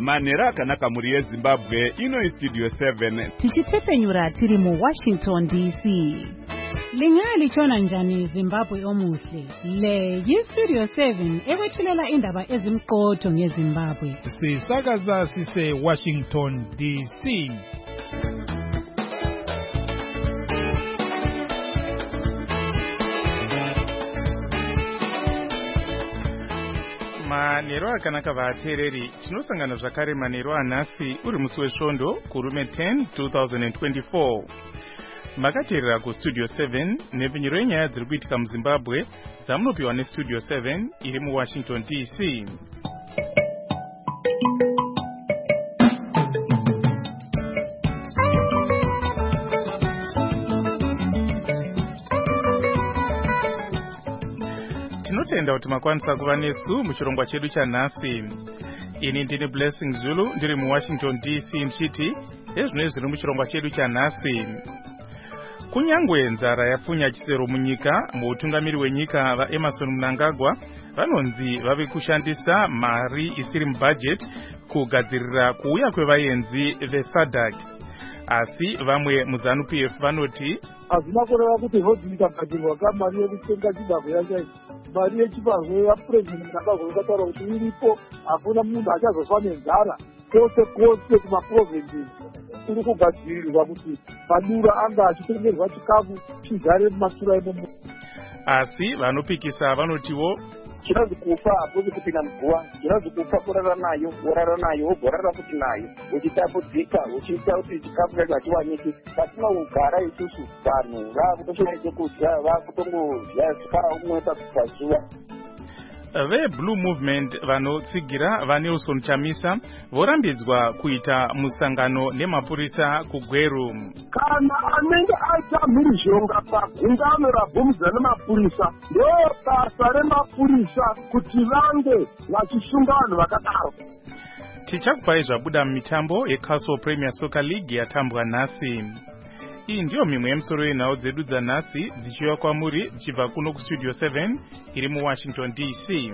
Manera akanaka muri yeZimbabwe ino Studio 7 tichitepfenyura tiri mu Washington DC. Lingalitshona njani Zimbabwe omuhle? Le yiStudio 7 ekwethulela indaba ezimqotho ngeZimbabwe. Sisakaza sise Washington DC. Manero akanaka vateereri, tinosangana zvakare manero anhasi uri musi wesvondo kurume 10 2024. Makateerera kuStudio 7 nepfenyuro yenyaya dziri kuitika muZimbabwe dzamunopiwa neStudio 7 iri muWashington DC. Tinotenda kuti makwanisa kuva nesu muchirongwa chedu chanhasi. Ini ndini Blessing Zulu ndiri muWashington DC ndichiti ezvino zviri muchirongwa chedu chanhasi. Kunyangwe nzara yapfunya chisero munyika, mutungamiri wenyika vaEmmerson Mnangagwa vanonzi vave kushandisa mari isiri mubudget kugadzirira kuuya kwevaenzi veSADC. Asi vamwe muZANU-PF vanoti hazvina kureva kuti vhodzi ikagadzirwa kamari yekutenga chibagwe yacho, mari yechibagwe yaPurezidendi Mnangagwa yakataura kuti iripo, hakuna munhu achazofa nenzara kwose kumaprovinsi kuri kugadzirirwa kuti madura anga achitengerwa chikafu chigare mumasura emomo. Asi vanopikisa vanotiwo chinozi kufa hakuzi kupinda mguwa, chinozi kufa kurara nayo, worara nayo, wogorara futi nayo, uchitapudzika, uchiita kuti chikafu chacho hachiwaniki. Pasina kugara isusu vanhu vakutoshaya chekudya, vakutongodya chikara umwe pazuva. VeBlue Movement vanotsigira vaNelson Chamisa vorambidzwa kuita musangano nemapurisa kuGweru. Kana anenge aita mhirizhonga pagungano rabvumidza nemapurisa, ndo basa remapurisa kuti vange vachisunga vanhu vakadaro. Tichakupai zvabuda mumitambo yeCastle Premier Soccer League yatambwa nhasi. Iyi ndiyo mimwe yemusoro yenhau dzedu dzanhasi dzichiuya kwamuri dzichibva kuno kuStudio 7 iri muWashington DC.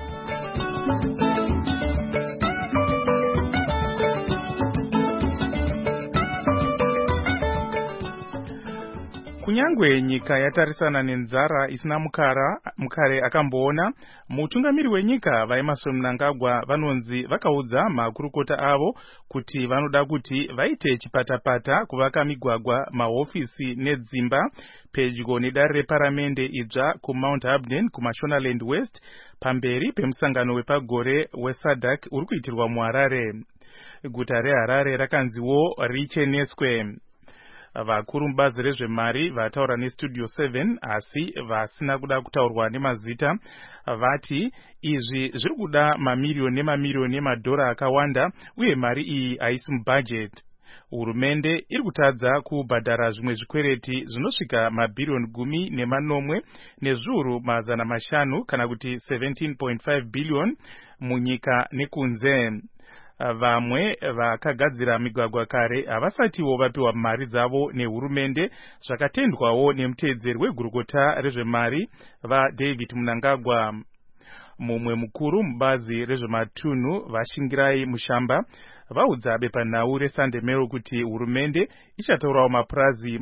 Kunyangwe nyika yatarisana nenzara isina mukare akamboona, mutungamiri wenyika vaEmmerson Mnangagwa vanonzi vakaudza makurukota avo kuti vanoda kuti vaite chipatapata kuvaka migwagwa, mahofisi nedzimba pedyo nedare reparamende idzva kuMount Abden kuMashonaland West pamberi pemusangano wepagore weSADC uri kuitirwa muHarare. Guta reHarare rakanziwo richeneswe. Vakuru mubazi rezvemari vataura neStudio 7 asi vasina kuda kutaurwa nemazita vati izvi zviri kuda mamiriyoni nemamiriyoni emadhora akawanda uye mari iyi haisi mubudget. Hurumende iri kutadza kubhadhara zvimwe zvikwereti zvinosvika mabhiriyoni 10 nezviuru mazana mashanu kana kuti 17.5 billion munyika nekunze. Vamwe vakagadzira migwagwa kare havasatiwo vapiwa mari dzavo nehurumende, zvakatendwawo nemuteedzeri wegurukota rezvemari vaDavid Mnangagwa. Mumwe mukuru mubazi rezvematunhu vaShingirai Mushamba vaudza bepanhau reSunday Mail kuti hurumende ichataurawo mapurazi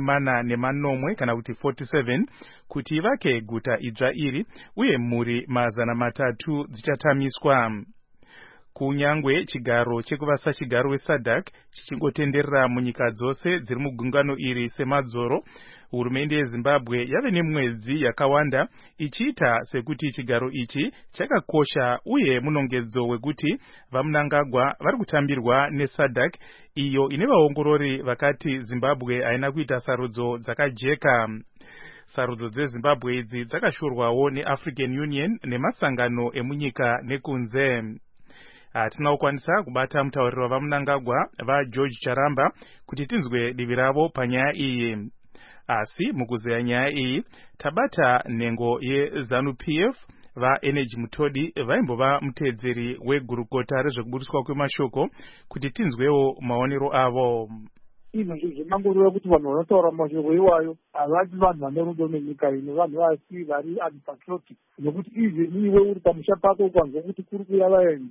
40 kana kuti 47 kuti ivake guta idzva iri uye mhuri 300 dzichatamiswa. Kunyangwe chigaro chekuvasachigaro weSADC chichingotenderera munyika dzose dziri mugungano iri semadzoro, hurumende yeZimbabwe yave nemwedzi yakawanda ichiita sekuti chigaro ichi chakakosha uye munongedzo wekuti vaMnangagwa vari kutambirwa neSADC iyo ine vaongorori vakati Zimbabwe haina kuita sarudzo dzakajeka. Sarudzo dzeZimbabwe idzi dzakashorwawo neAfrican Union nemasangano emunyika nekunze. Hatina kukwanisa kubata mutauriri wavaMnangagwa vaGeorge Charamba kuti tinzwe divi ravo panyaya iyi. Asi mukuzeya nyaya iyi tabata nhengo yeZANU-PF vaEnergy Mutodi vaimbova muteedzeri wegurukota rezvekubudiswa kwemashoko kuti tinzwewo maonero avo. Izvo zvemangorora kuti vanhu vanotaura mashoko iwayo havasi vanhu vane rudo nenyika ino, vanhu vasi vari antipatriotic, nokuti izvi niwe uri pamusha pako ukanzwa kuti kuri kuuya vaenzi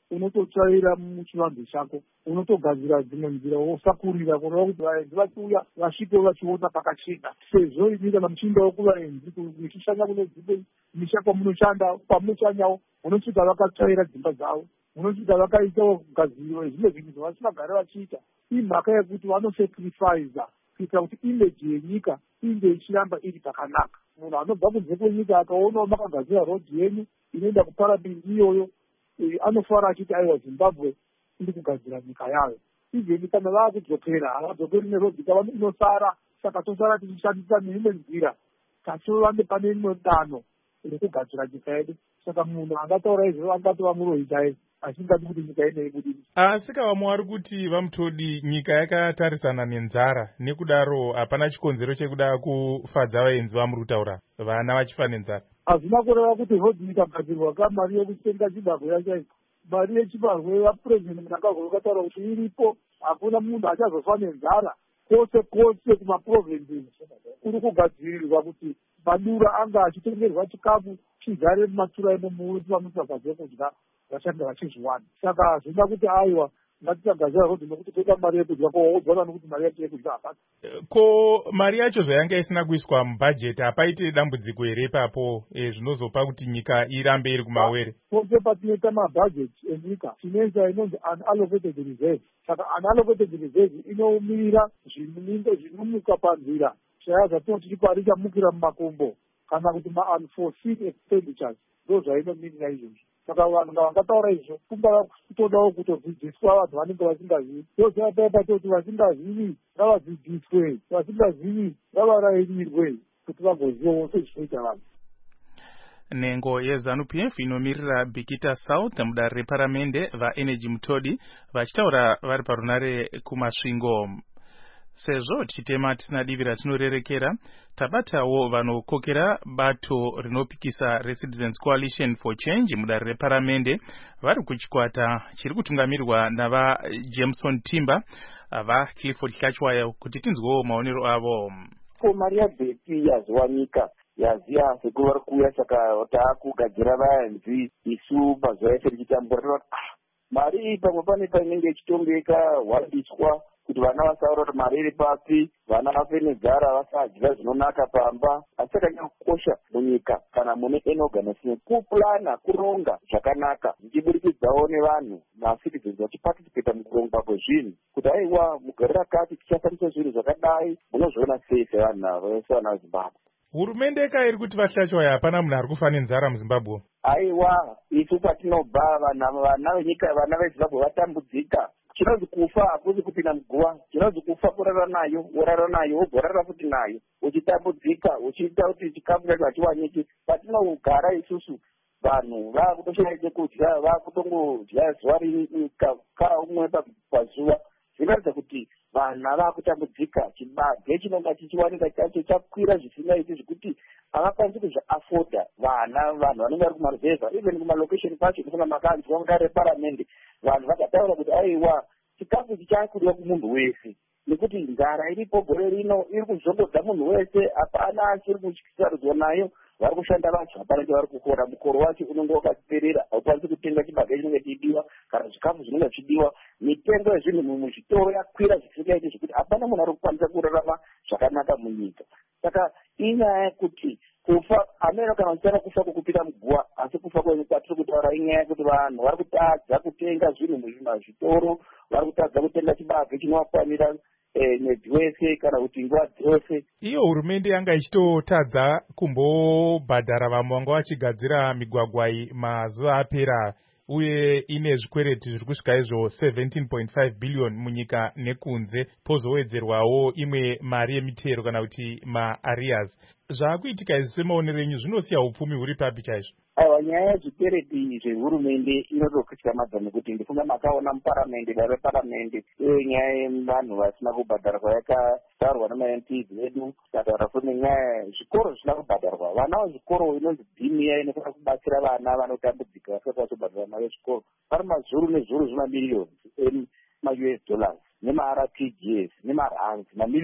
unototsvaira muchivanze chako, unotogadzira dzimwe nzira wosakurira kureva kuti vaenzi vachiuya vasvike vachiona pakachena. Sezvo ini kana muchiindawo kuvaenzi muchishanda kune dzimwe misha kwamunochanyawo munosvika vakatsvaira dzimba dzavo, munosvika vakaitawo kugadziriro ezvimwe zvinhu zvavasingagare vachiita. Imhaka yekuti vanosacrifiza kuitira kuti imeji yenyika inge ichiramba iri pakanaka. Munhu anobva kunze kwenyika akaonawo makagadzira rodhi yenyu inoenda kuparabindi iyoyo, anofara achiti aiwa Zimbabwe iri kugadzira nyika yayo. Izveni kana vaakudzokera havadzokeri nerodhi kava inosara, saka tosara tichishandisa neimwe nzira tachivande pane imwe dano rekugadzira nyika yedu. Saka munhu angataura izvo angatova muroyi chaiye asingadi kuti nyika ine ibudiri. Asi kavamwe vari kuti vamutodi nyika yakatarisana nenzara, nekudaro hapana chikonzero chekuda kufadza vaenzi vamuri kutaura vana vachifa nenzara. Hazvina kureva kuti rodhi ikagadzirwa kamari yekutenga chibarwe yacho, mari yechibarwe vapurezidendi Mnangagwa vakataura kuti iripo, hakuna munhu achazofa nenzara. Kwose kwose kumaprovinsi kuri kugadzirirwa kuti madura anga achitengerwa chikafu chigare mumatura imomo vanoti vakadze kudya vachange vachizviwana. Saka hazvina kuti aiwa ngatisagadzira rodhi nokuti toda mari yekudya, kowodzana nokuti mari yacho yekudya hapana. Ko mari yacho zvayanga isina kuiswa mubhajeti, hapaite dambudziko here ipapo zvinozopa kuti nyika irambe iri kumawere? Pose patinoita mabhajeti enyika tinoisa inonzi unallocated reserve. Saka unallocated reserve inomirira zvinomuka panzira, chaya zvatinoti chipari chamukira mumakombo kana kuti ma-unforeseen expenditures, ndo zvainomirira izvozvo. Saka vanhu ngavangataura izvo kungava kutodawo kutodzidziswa vanhu vanenge vasingazivi. Tozvapaipa toti vasingazivi ngavadzidziswe, vasingazivi ngavarayirirwe kuti vagozivawo sezvinoita vanhu. Nhengo yeZANU-PF inomirira Bikita South mudare reparamende vaEnergy Mutodi vachitaura vari parunare kumasvingo. Sezvo tichitema tisina divi ratinorerekera, tabatawo vanokokera bato rinopikisa reCitizens Coalition for Change mudare reparamende vari kuchikwata chiri kutungamirwa navaJameson Timber vaClifford Hlachwayo kuti tinzwewo maonero avo. Mari yabheti yazowanika yaziya sekuvari kuuya, saka taakugadzira vaenzi isu mazuva ese tichitambura mari iyi pamwe pane painenge ichitongeka wadiswa kuti vana vasaura kuti mari iri papi, vana vafe nenzara vasadya zvinonaka pamba. Asi chakanyakukosha munyika kana mune any organization kuplana, kuronga zvakanaka zvichiburikidzawo nevanhu macitizens vachiparticipata mukurongwa kwezvinhu kuti aiwa mugore rakati tichafambisa zvinhu zvakadai, munozviona sei sevanhu navo vese vana veZimbabwe. Hurumende iri kuti vaHlachwayo hapana munhu ari kufa nenzara muZimbabwe? Aiwa, isu kwatinobva vana venyika, vana veZimbabwe vatambudzika. Chinonzi kufa hakuzi kupinda muguva, chinonzi kufa kurara nayo, worara nayo, wogorara futi nayo, uchitambudzika, uchiita kuti chikafu chacho hachiwanyiki. Patinogara isusu vanhu vakutoshaya chekudya, vakutongodya zuva rimwe kaumwe pazuva. Zvinoratidza kuti vana vakutambudzika, chibage chinonga chichiwanika chacho chakwira zvisingaiti zvekuti havakwanisi kuzviafoda vanhu vanenge vari kumaruzevha, even kumalocation kwacho ndifuna makanzwa mudare reparamende vanhu vakataura kuti aiwa chikafu chichakudiwa kumunhu wese, nekuti nzara iripo gore rino iri kuzongodza munhu wese, hapana achiri kusarudzwa nayo. Vari kushanda vacho hapanenge vari kukora, mukoro wacho unenge wakaperera, haukwanisi kutenga chibage chinenge chidiwa kana zvikafu zvinenge zvichidiwa. Mitengo yezvinhu muzvitoro yakwira zvisingaiti zvekuti hapana munhu ari kukwanisa kurarama zvakanaka munyika. Saka inyaya yekuti kufa ameno kana uchana kufa kwokupinda muguva, asi kufa kwatiri kutaura inyaya yekuti vanhu vari kutadza kutenga zvinhu muzvitoro, vari kutadza kutenga chibage chinovakwanira mwedzi wese kana kuti nguva dzose. Iyo hurumende yanga ichitotadza kumbobhadhara vamwe vanga vachigadzira migwagwa iyi mazuva apera, uye ine zvikwereti zviri kusvika izvo 17.5 billion munyika nekunze, pozowedzerwawo imwe mari yemitero kana kuti maarias. Zvaakuitika izvi semaonero enyu zvinosiya upfumi huri papi chaizvo? Aiwa, nyaya yezvikwereti zvehurumende inotokutyamadza nekuti ndifunga makaona muparamende, dare reparamende nyaya yevanhu vasina kubhadharwa yakatarwa nemaMPs vedu. Tataura futi nenyaya yezvikoro zvisina kubhadharwa, vana vezvikoro inonzi dhimi iya inokona kubatsira vana vanotambudzika vasati vazobhadhara mari yezvikoro. Pari mazuru nezuru zvemamiliyoni ema-US dollars, nema-RTGS, nema-rands, mamiliyoni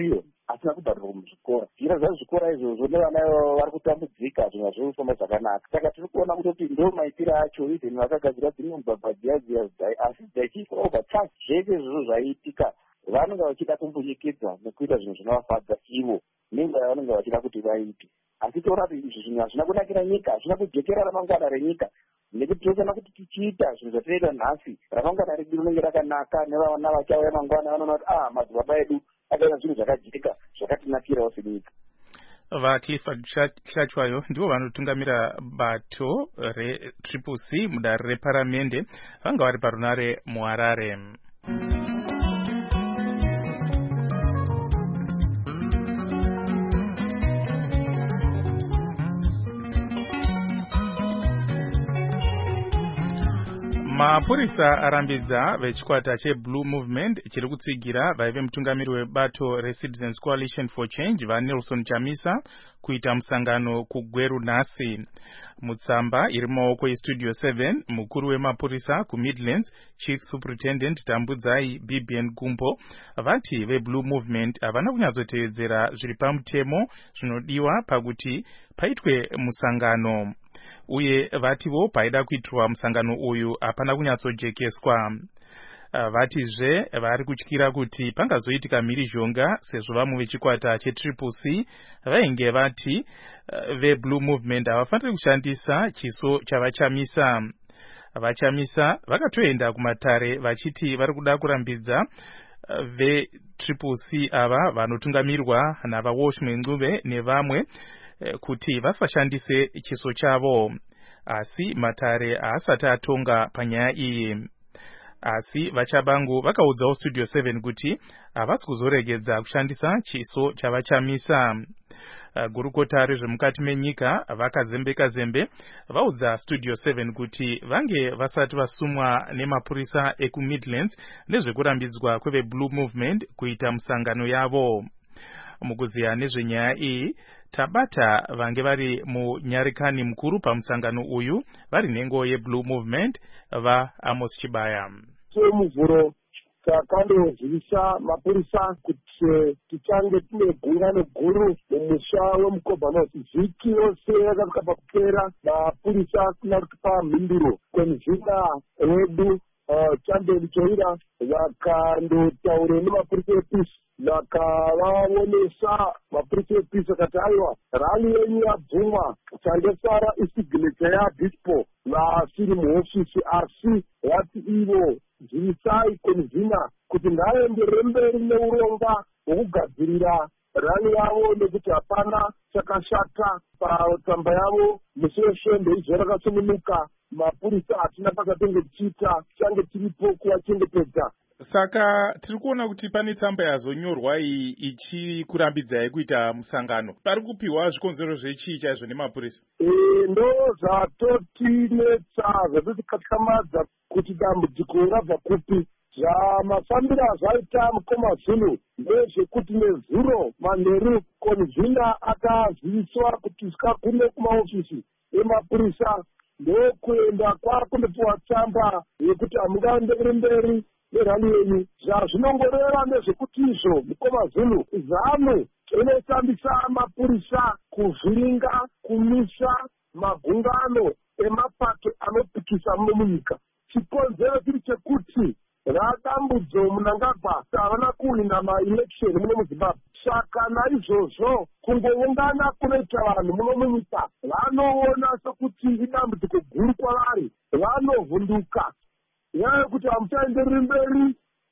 asina kubhadharwa muzvikora. Zvira zvezvikora izvozvo nevana vari kutambudzika, zvinhu hazvifamba zvakanaka. Saka tiri kuona kuti ndo maitiro acho izveni vakagadzira dzimwe mugwagwa dziya asi dzichiiswa overpass. Zvese izvozvo zvaiitika vanenge vachida kumbuyekedza nekuita zvinhu zvinovafadza ivo nenguva yavanenge vachida kuti vaite. Asi toona kuti izvi zvinhu hazvina kunakira nyika, hazvina kujekera ramangwana renyika, nekuti tinofanira kuti tichiita zvinhu zvatinoita nhasi ramangwana redu rinenge rakanaka, nevana vachauya mangwana vanoona kuti madzibaba edu akaita zvinhu zvakajeka zvakatinakirawo senyika. VaClifford Hlachwayo ndivo vanotungamira bato reCCC mudare reparamende, vanga vari parunare muHarare. Mapurisa arambidza vechikwata cheBlue Movement chiri kutsigira vaive mutungamiri webato reCitizens Coalition for Change vaNelson Chamisa kuita musangano kuGweru nhasi. Mutsamba iri mumaoko eStudio 7, mukuru wemapurisa kuMidlands Chief Superintendent Tambudzai BBN Gumbo vati veBlue Movement havana kunyatsotevedzera zviri pamutemo zvinodiwa pakuti paitwe musangano, uye vativo paida kuitirwa musangano uyu hapana kunyatsojekeswa. Vatizve vari kutyira kuti pangazoitika mhirizhonga sezvo vamwe vechikwata cheCCC vainge vati veBlue Movement havafaniri kushandisa chiso chavachamisa. Vachamisa vakatoenda kumatare vachiti vari kuda kurambidza veCCC ava vanotungamirwa navaWashman Ncube nevamwe kuti vasashandise chiso chavo, asi matare haasati atonga panyaya iyi. Asi vachabangu vakaudzawo Studio 7 kuti havasi kuzoregedza kushandisa chiso chavachamisa. Gurukota rezvemukati menyika vakazembe vaudza Studio 7 kuti vange vasati vasumwa nemapurisa ekuMidlands nezvekurambidzwa kweveBlue Movement kuita musangano yavo. Mukuziya nezvenyaya iyi tabata vange vari munyarikani mukuru pamusangano uyu vari nhengo yeBlue Movement vaAmos Chibaya. Muvhuro takandozivisa mapurisa kuti tichange tine gungano guru mumusha weMukobha. Vhiki yose yakasvika pakupera mapurisa kuna kutipa mhinduro kwemuzvina wedu Chambeni Choira vakandotaura nemapurisa ePeace, vakavaonesa mapurisa ePeace akati aiwa rali yenyu yabvumwa, changesara isignature yaDispo vasiri muhofisi, asi vati ivo zivisai konvhina kuti ngaenderere mberi neuronga hwokugadzirira rani yavo, nekuti hapana chakashata patsamba yavo. Musi weshe ndeizvo rakasununguka, mapurisa hatina pakatenge tichiita, tichange tiripo kuvachengetedza. Saka tiri kuona kuti pane tsamba yazonyorwa iyi ichikurambidzai kuita musangano. Pari kupiwa zvikonzero zvechii chaizvo nemapurisa? Ndo zvatotinetsa zvatotikatyamadza kuti dambudziko rabva kupi. Zvamafambiro azvaita Mukoma Zulu ndezvekuti nezuro manheru konvhina akaziviswa kuti sikagume kumaofisi emapurisa ndokuenda kwakundopiwa tsamba yekuti hamungaenderere mberi nerali yenyu. Zvazvinongoreva nezvekuti izvo Mukoma Zulu zano inotambisa mapurisa kuvhiringa kumisa magungano emapato anopikisa munyika. Chikonzero chiri chekuti radambudzo munangagwa havana kuwina maelection muno muZimbabwe. Saka naizvozvo kungoungana kunoita vanhu muno munyika vanoona sekuti idambudziko guru kwavari, vanovhunduka nyaya yekuti hamuchaendereri mberi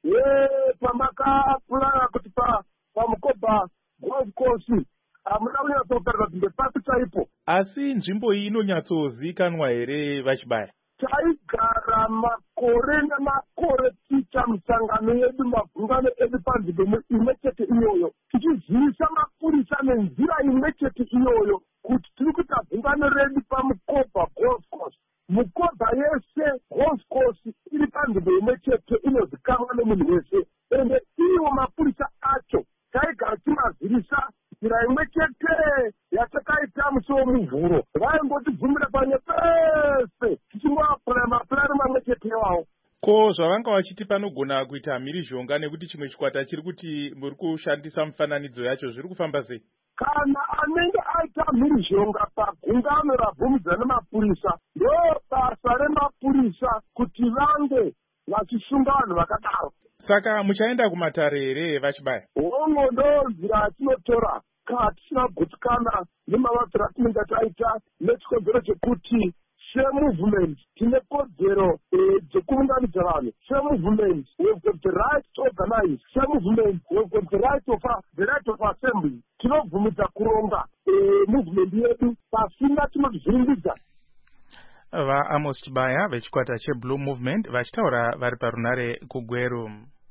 pamakapulana kuti paMukobha golf course hamuna kunyatsotaridza kuti ndepasi chaipo. Asi nzvimbo iyi inonyatsozivikanwa here vaChibaya? Taigara makore nemakore tiita misangano yedu, magungano edu panzvimbo imwe chete iyoyo, tichizivisa mapurisa nenzira imwe chete iyoyo kuti tiri kuita gungano redu paMukobha golf course. Mukobha yese golf course iri panzvimbo imwe chete, inozikanwa nemunhu wese, ende iwo mapurisa acho taigara timazivisa nzira imwe chete yatakaita musi womuvhuro. Vaingotibvumira panye pese tichingowapuraya mapurani mamwe chete iwawo. Ko zvavanga vachiti panogona kuita mhirizhonga nekuti chimwe chikwata chiri kuti muri kushandisa mufananidzo yacho zviri kufamba sei? Kana anenge aita mhirizhonga pagungano rabvumidza nemapurisa, ndo basa remapurisa kuti vange vachisunga vanhu vakadaro. Saka muchaenda kumatare here vachibaya? Hongo ndo nzira yatinotora kana tisina kugutsikana nemavatiro atinenge taita nechikonzero chekuti semovement tine kodzero dzekuunganidza vanhu. Semovement we've got the right to organize. Semovement we've got the right of assembly. Tinobvumidza kuronga movement yedu pasina tinozviringidza. VaAmos Chibaya vechikwata cheBlue Movement vachitaura vari parunare kuGweru.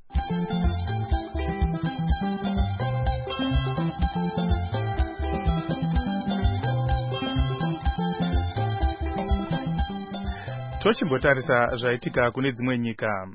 Tochimbotarisa zvaitika kune dzimwe nyika.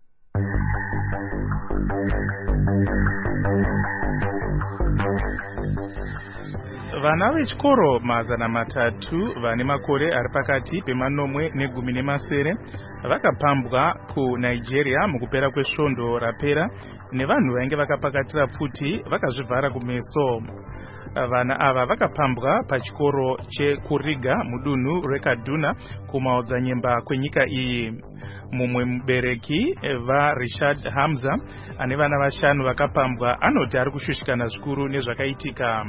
Vana vechikoro 300 vane makore ari pakati pemanomwe negumi nemasere vakapambwa kuNigeria mukupera kwesvondo rapera nevanhu vainge vakapakatira pfuti vakazvivhara kumeso. Vana ava vakapambwa pachikoro cheKuriga mudunhu reKaduna kumaodzanyemba kwenyika iyi. Mumwe mubereki vaRishad Hamza ane vana 5 vakapambwa anoti ari kushushikana zvikuru nezvakaitika.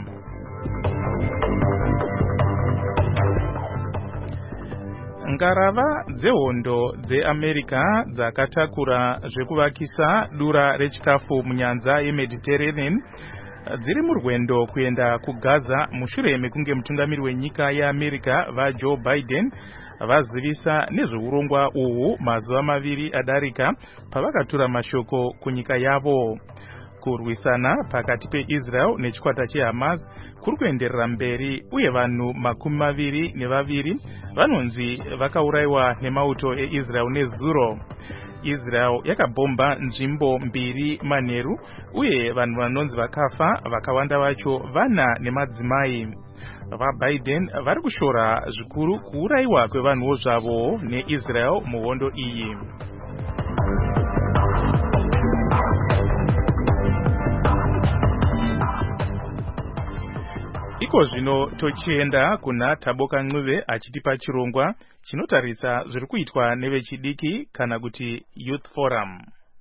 Ngarava dzehondo dzeAmerica dzakatakura zvekuvakisa dura rechikafu munyanza yeMediterranean dziri murwendo kuenda kuGaza mushure mekunge mutungamiri wenyika yeAmerica vaJoe Biden vazivisa nezveurongwa uhu mazuva 2 adarika pavakatura mashoko kunyika yavo. Kurwisana pakati peIsrael nechikwata cheHamas kuri kuenderera mberi uye vanhu 22 vanonzi vakaurayiwa nemauto eIsrael nezuro. Israel yakabomba nzvimbo 2 manheru uye vanhu vanonzi vakafa vakawanda vacho vana nemadzimai. VaBiden vari kushora zvikuru kuurayiwa kwevanhuwo zvavo neIsrael muhondo iyi. Iko zvino tochienda kuna Taboka Ncube achitipa chirongwa chinotarisa zviri kuitwa nevechidiki kana kuti Youth Forum.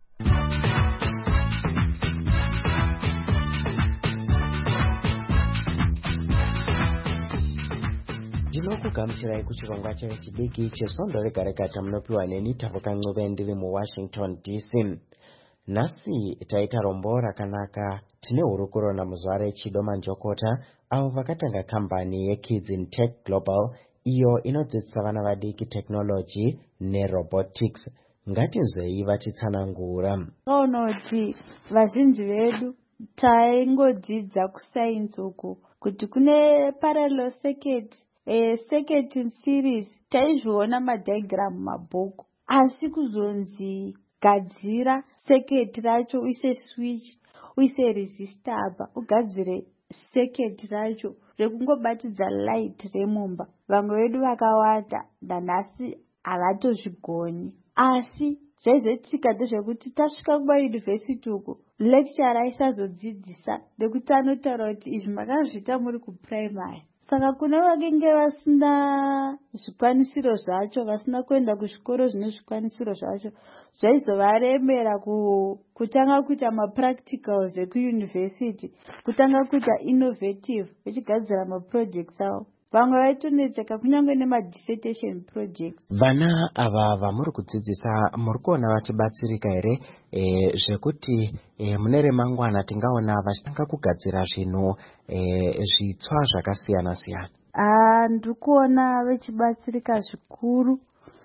Ndinokugamuchirai kuchirongwa chevechidiki chesvondo rega rega chamunopiwa neni Taboka Ncube ndiri muWashington DC. Nhasi taita rombo rakanaka. Tine hurukuro namuzuva reChido Manjokota avo vakatanga kambani yeKids in Tech Global iyo inodzidzisa vana vadiki technology nerobotics. Ngatinzwei vachitsanangura. Unoti vazhinji vedu taingodzidza kusainzi uku kuti kune parallel circuit, circuit series taizviona madiagram mabhuku, asi kuzonzi gadzira circuit racho uise switch uise resistor apa ugadzire circuit racho rekungobatidza light remumba. Vamwe vedu vakawanda nanhasi havatozvigoni, asi zvaizoitika ndezvekuti tasvika kumayunivhesiti uku lecturer aisazodzidzisa nekuti anotaura kuti izvi makazviita muri kuprimary. Saka kune vakenge vasina zvikwanisiro zvacho, vasina kuenda kuzvikoro zvine zvikwanisiro zvacho, zvaizovaremera kutanga kuita mapracticals ekuyunivhesiti, kutanga kuita innovative vachigadzira maprojects avo. Vamwe vaitonetseka kunyange nemadissertation projects. Vana ava vamuri kudzidzisa muri kuona vachibatsirika here zvekuti mune remangwana tingaona vachitanga kugadzira zvinhu zvitsva zvakasiyana siyana? Ndiri kuona vachibatsirika zvikuru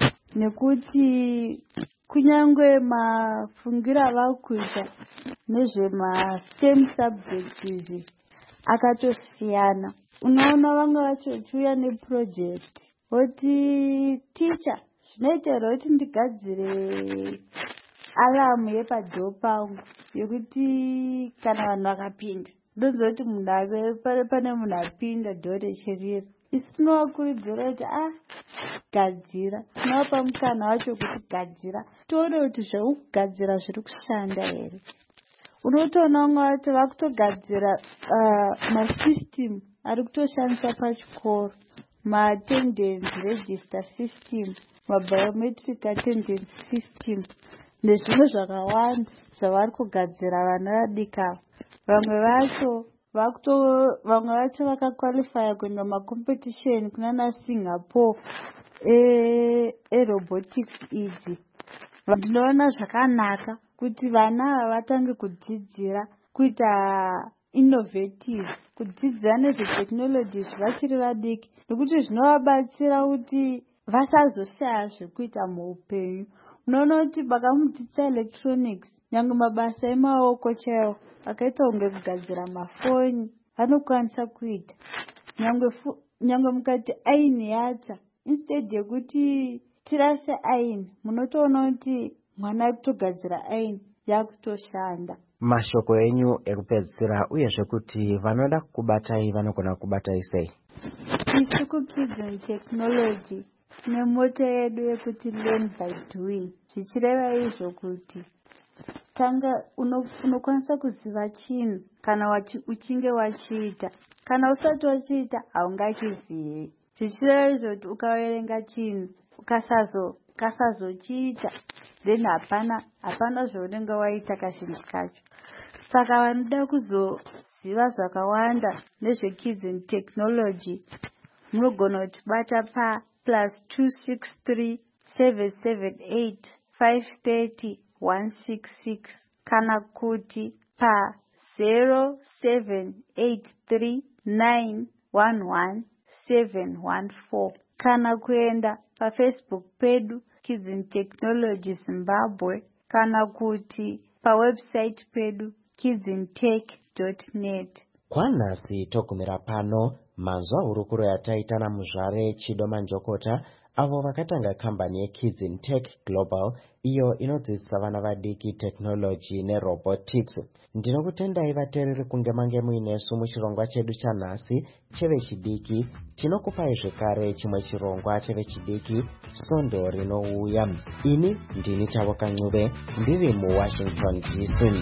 nekuti kunyange mafungiro avakuita nezvemastem subjects izvi akatosiyana. Unaona vanga vachiuya neproject voti teacher zvinoitera kuti ndigadzire alamu yepadhoo pangu yekuti kana vanhu vakapinda ndonzoti munhu pane munhu apinda dhore cherira. Isi tinovakurudzira kuti gadzira, tinovapa mukana wacho kuti gadzira, tione kuti zvaukugadzira zviri kushanda here. Unotoona vamwe vacho vakutogadzira masystem ari kutoshandiswa pachikoro, ma-attendance register system, ma-biometric attendance system nezvimwe zvakawanda zvavari kugadzira vana vadikava. Vamwe vacho vakakwalifya kuenda macompetition kunana Singapore robotics idzi. Ndinoona zvakanaka kuti vana ava vatange kudzidzira kuita innovative, kudzidzira nezvetechnology vachiri vadiki, nekuti zvinovabatsira kuti vasazoshaya zvekuita muupenyu. Unoona kuti vakamudzidzisa electronics, nyangwe mabasa emaoko chaiwo akaita kunge kugadzira mafoni vanokwanisa kuita. Nyangwe mukati aini yacha, instead yekuti tirase aini, munotoona kuti mwana akutogadzira aini yakutoshanda. Mashoko enyu ekupedzisira uyezve kuti vanoda kukubatai vanogona kukubatai sei? Isu kuKids and Technology tine moto yedu yekuti learn by doing. Zvichireva izvo kuti tanga unokwanisa kuziva chinhu kana uchinge wachiita, kana usati wachiita haungachizivi. Zvichireva izvo kuti ukaverenga chinhu ukasazochiita then hapana zvaunenge waita kazhinji kacho. Saka vanoda kuzoziva zvakawanda nezveKids and Technology munogona kutibata pa +263 778 530 166 kana kuti pa 0783 911 714 kana kuenda paFacebook pedu Kids and Technology Zimbabwe kana kuti pawebsite pedu kidsintech.net. Kwanhasi togumira pano manzwa hurukuro yataita namuzvare Chidoma Njokota avo vakatanga kambani yeKids in Tech Global iyo inodzidzisa vana vadiki technology nerobotics. Ndinokutendai vateereri kunge mange muinesu muchirongwa chedu chanhasi chevechidiki. Tinokupai zvekare chimwe chirongwa chevechidiki Sondo rinouya. Ini ndini Tavoka Ncube ndiri muWashington DC.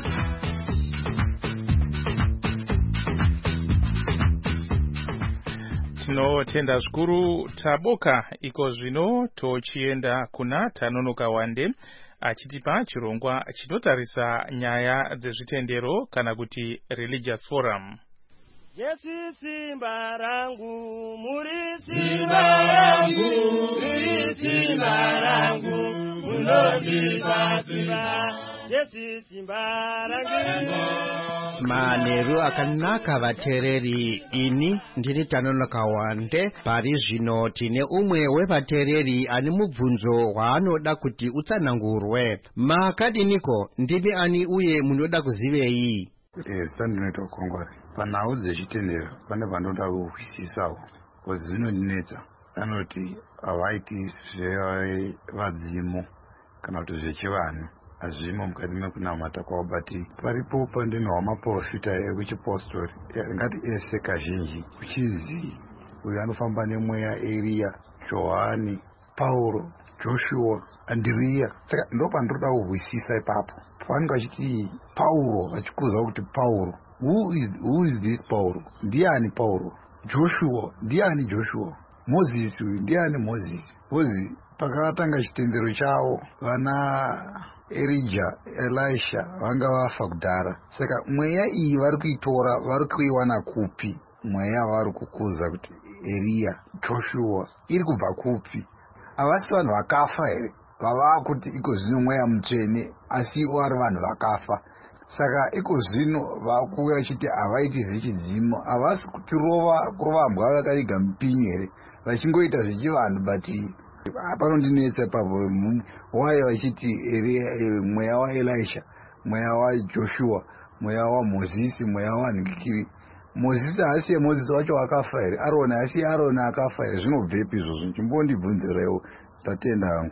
Tinotenda zvikuru Taboka. Iko zvino tochienda kuna Tanonoka Wande achitipa chirongwa chinotarisa nyaya dzezvitendero kana kuti religious forum. Yesu simba rangu, muri simba rangu, muri simba rangu, munondipa simba. Yesu simba rangu. Manheru akanaka vateereri, ini ndiri Tanonoka Wande. Pari zvino tine umwe wevateereri ane mubvunzo waanoda kuti utsanangurwe. Makadiniko, ndimi ani uye munoda kuzivei? Zita ndinoita ukongwari. Panhau dzechitendero pane vanoda kuhwisisawo, kozi zvinondinetsa. Vanoti havaiti zvevadzimu kana kuti zvechivanhu, hazvimo mukati mekunamata kwavo, bati paripo pandinhwa maprofita ekuchipostori ngati ese kazhinji kuchizi uyo anofamba nemweya Eliya, Johani, Pauro, Joshua, Andrea. Saka ndo pandinoda kuhwisisa ipapo. Pavanenge vachiti Pauro, vachikuza kuti Pauro, who is this Pauro? Ndiani Pauro? Joshua, ndiani Joshua? Moses, ndiani Moses? Kozi pakatanga chitendero chavo vana Elijah, Elisha vanga vafa kudhara. Saka mweya iyi vari kuitora, vari kuiwana kupi? Mweya vari kukuza kuti Eliya, Joshua iri kubva kupi? Havasi vanhu vakafa here vava kuti iko zvino mweya mutsvene, asi ivo vari vanhu vakafa. Saka iko zvino vakuuya vachiti havaiti zvechidzimu, havasi kurova mbwa vakaiga mupinyi here, vachingoita zvechivanhu. Bati panondinetsa papo waya vachiti mweya waElisha, mweya waJoshua, mweya waMozisi, mweya wanhikiri. Mozisi haasiye Mozisi wacho wakafa here? Aroni haasiye Aroni akafa here? Zvinobvepi izvozvo? Chimbondibvunzirewo, tatenda hangu.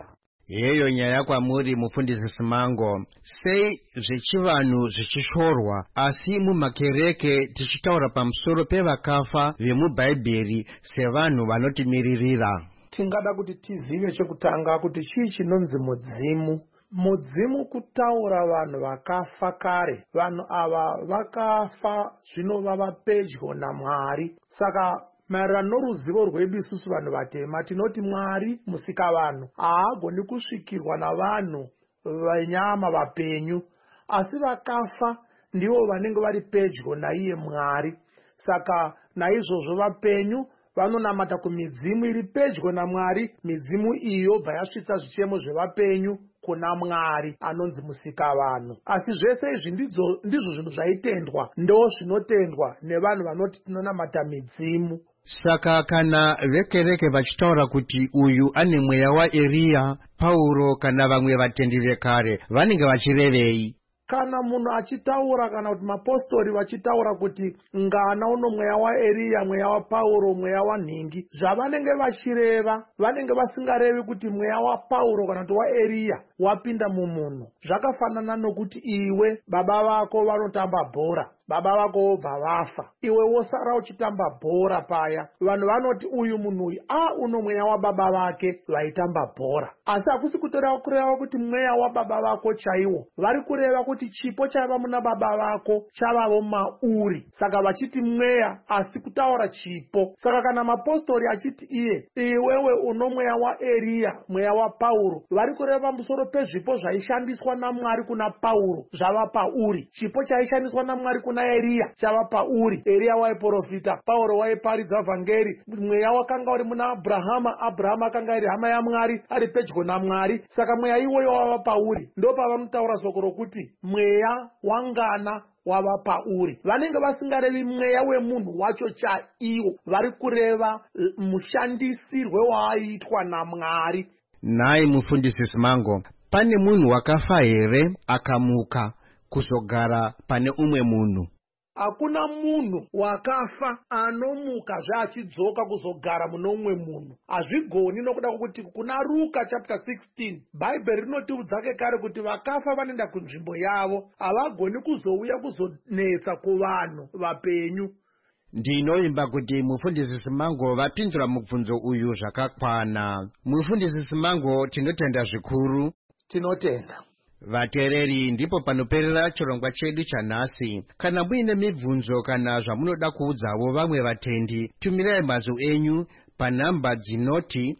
Yeyo nyaya kwamuri mufundisi Simango. Sei zvechivanhu zvichishorwa asi mumakereke tichitaura pamusoro pevakafa vemubhaibheri sevanhu vanotimiririra. Tingada kuti tizive chekutanga kuti chii chinonzi mudzimu. Mudzimu kutaura vanhu vakafa kare. Vanhu ava vakafa zvino vava pedyo naMwari. Saka maererano noruzivo rwedu isusu vanhu vatema tinoti Mwari musikavanhu haagoni kusvikirwa navanhu venyama vapenyu, asi vakafa ndivo vanenge vari pedyo naiye Mwari. Saka naizvozvo vapenyu vanonamata kumidzimu iri pedyo naMwari. Midzimu iyo yobva yasvitsa zvichemo zvevapenyu kuna Mwari anonzi musikavanhu. Asi zvese izvi ndizvo zvinhu zvaitendwa, ndo zvinotendwa nevanhu vanoti tinonamata midzimu. Saka kana vekereke vachitaura kuti uyu ane mweya waEriya, Pauro kana vamwe vatendi vekare vanenge vachirevei? Kana munhu achitaura kana kuti mapostori vachitaura kuti ngana uno mweya waEriya, mweya waPauro, mweya wanhingi, zvavanenge vachireva vanenge vasingarevi kuti mweya waPauro kana kuti waEriya wapinda mumunhu. Zvakafanana nokuti iwe baba vako vanotamba bhora, baba vako vobva vafa, iwe wosara uchitamba bhora paya. Vanhu vanoti uyu munhu uyu uno mweya wababa vake vaitamba bhora. Asi hakusi kureva kuti mweya wababa vako chaiwo. Vari kureva kuti chipo chaiva muna baba vako chavavo mauri. Saka vachiti mweya asi kutaura chipo. Saka kana mapostori achiti iwewe uno mweya waEriya, mweya waPauro, vari kureva pamusoro pezvipo zvaishandiswa naMwari kuna Pauro zvava pauri. Chipo chaishandiswa naMwari kuna Eriya chava pauri. Eriya waiprofita, Pauro waiparidza vhangeri. Mweya wakanga uri muna Abrahama, Abrahama akanga ari hama yaMwari, ari pedyo naMwari. Saka mweya iwoyo wava pauri. Ndo pavanotaura soko rokuti mweya wangana wava pauri. Vanenge vasingarevi mweya wemunhu wacho chaiwo, vari kureva mushandisirwe waaitwa naMwari. Nai mufundisi Simango, pane munhu wakafa here akamuka kuzogara pane umwe munhu? Hakuna munhu wakafa anomuka zvaachidzoka kuzogara muno umwe munhu. Hazvigoni nokuda kwokuti kuna Ruka chapter 16 Bhaibheri rinotiudza kare kuti vakafa vanoenda kunzvimbo yavo, havagoni kuzouya kuzonetsa kuvanhu vapenyu. Ndinoimba kuti mufundisi Simango vapindura mubvunzo uyu zvakakwana. Mufundisi Simango, tinotenda zvikuru. Tinotenda. Vateereri, ndipo panoperera chirongwa chedu chanhasi. Kana muine mibvunzo kana zvamunoda kuudzawo vamwe vatendi, tumirai mazwi enyu panhamba dzinoti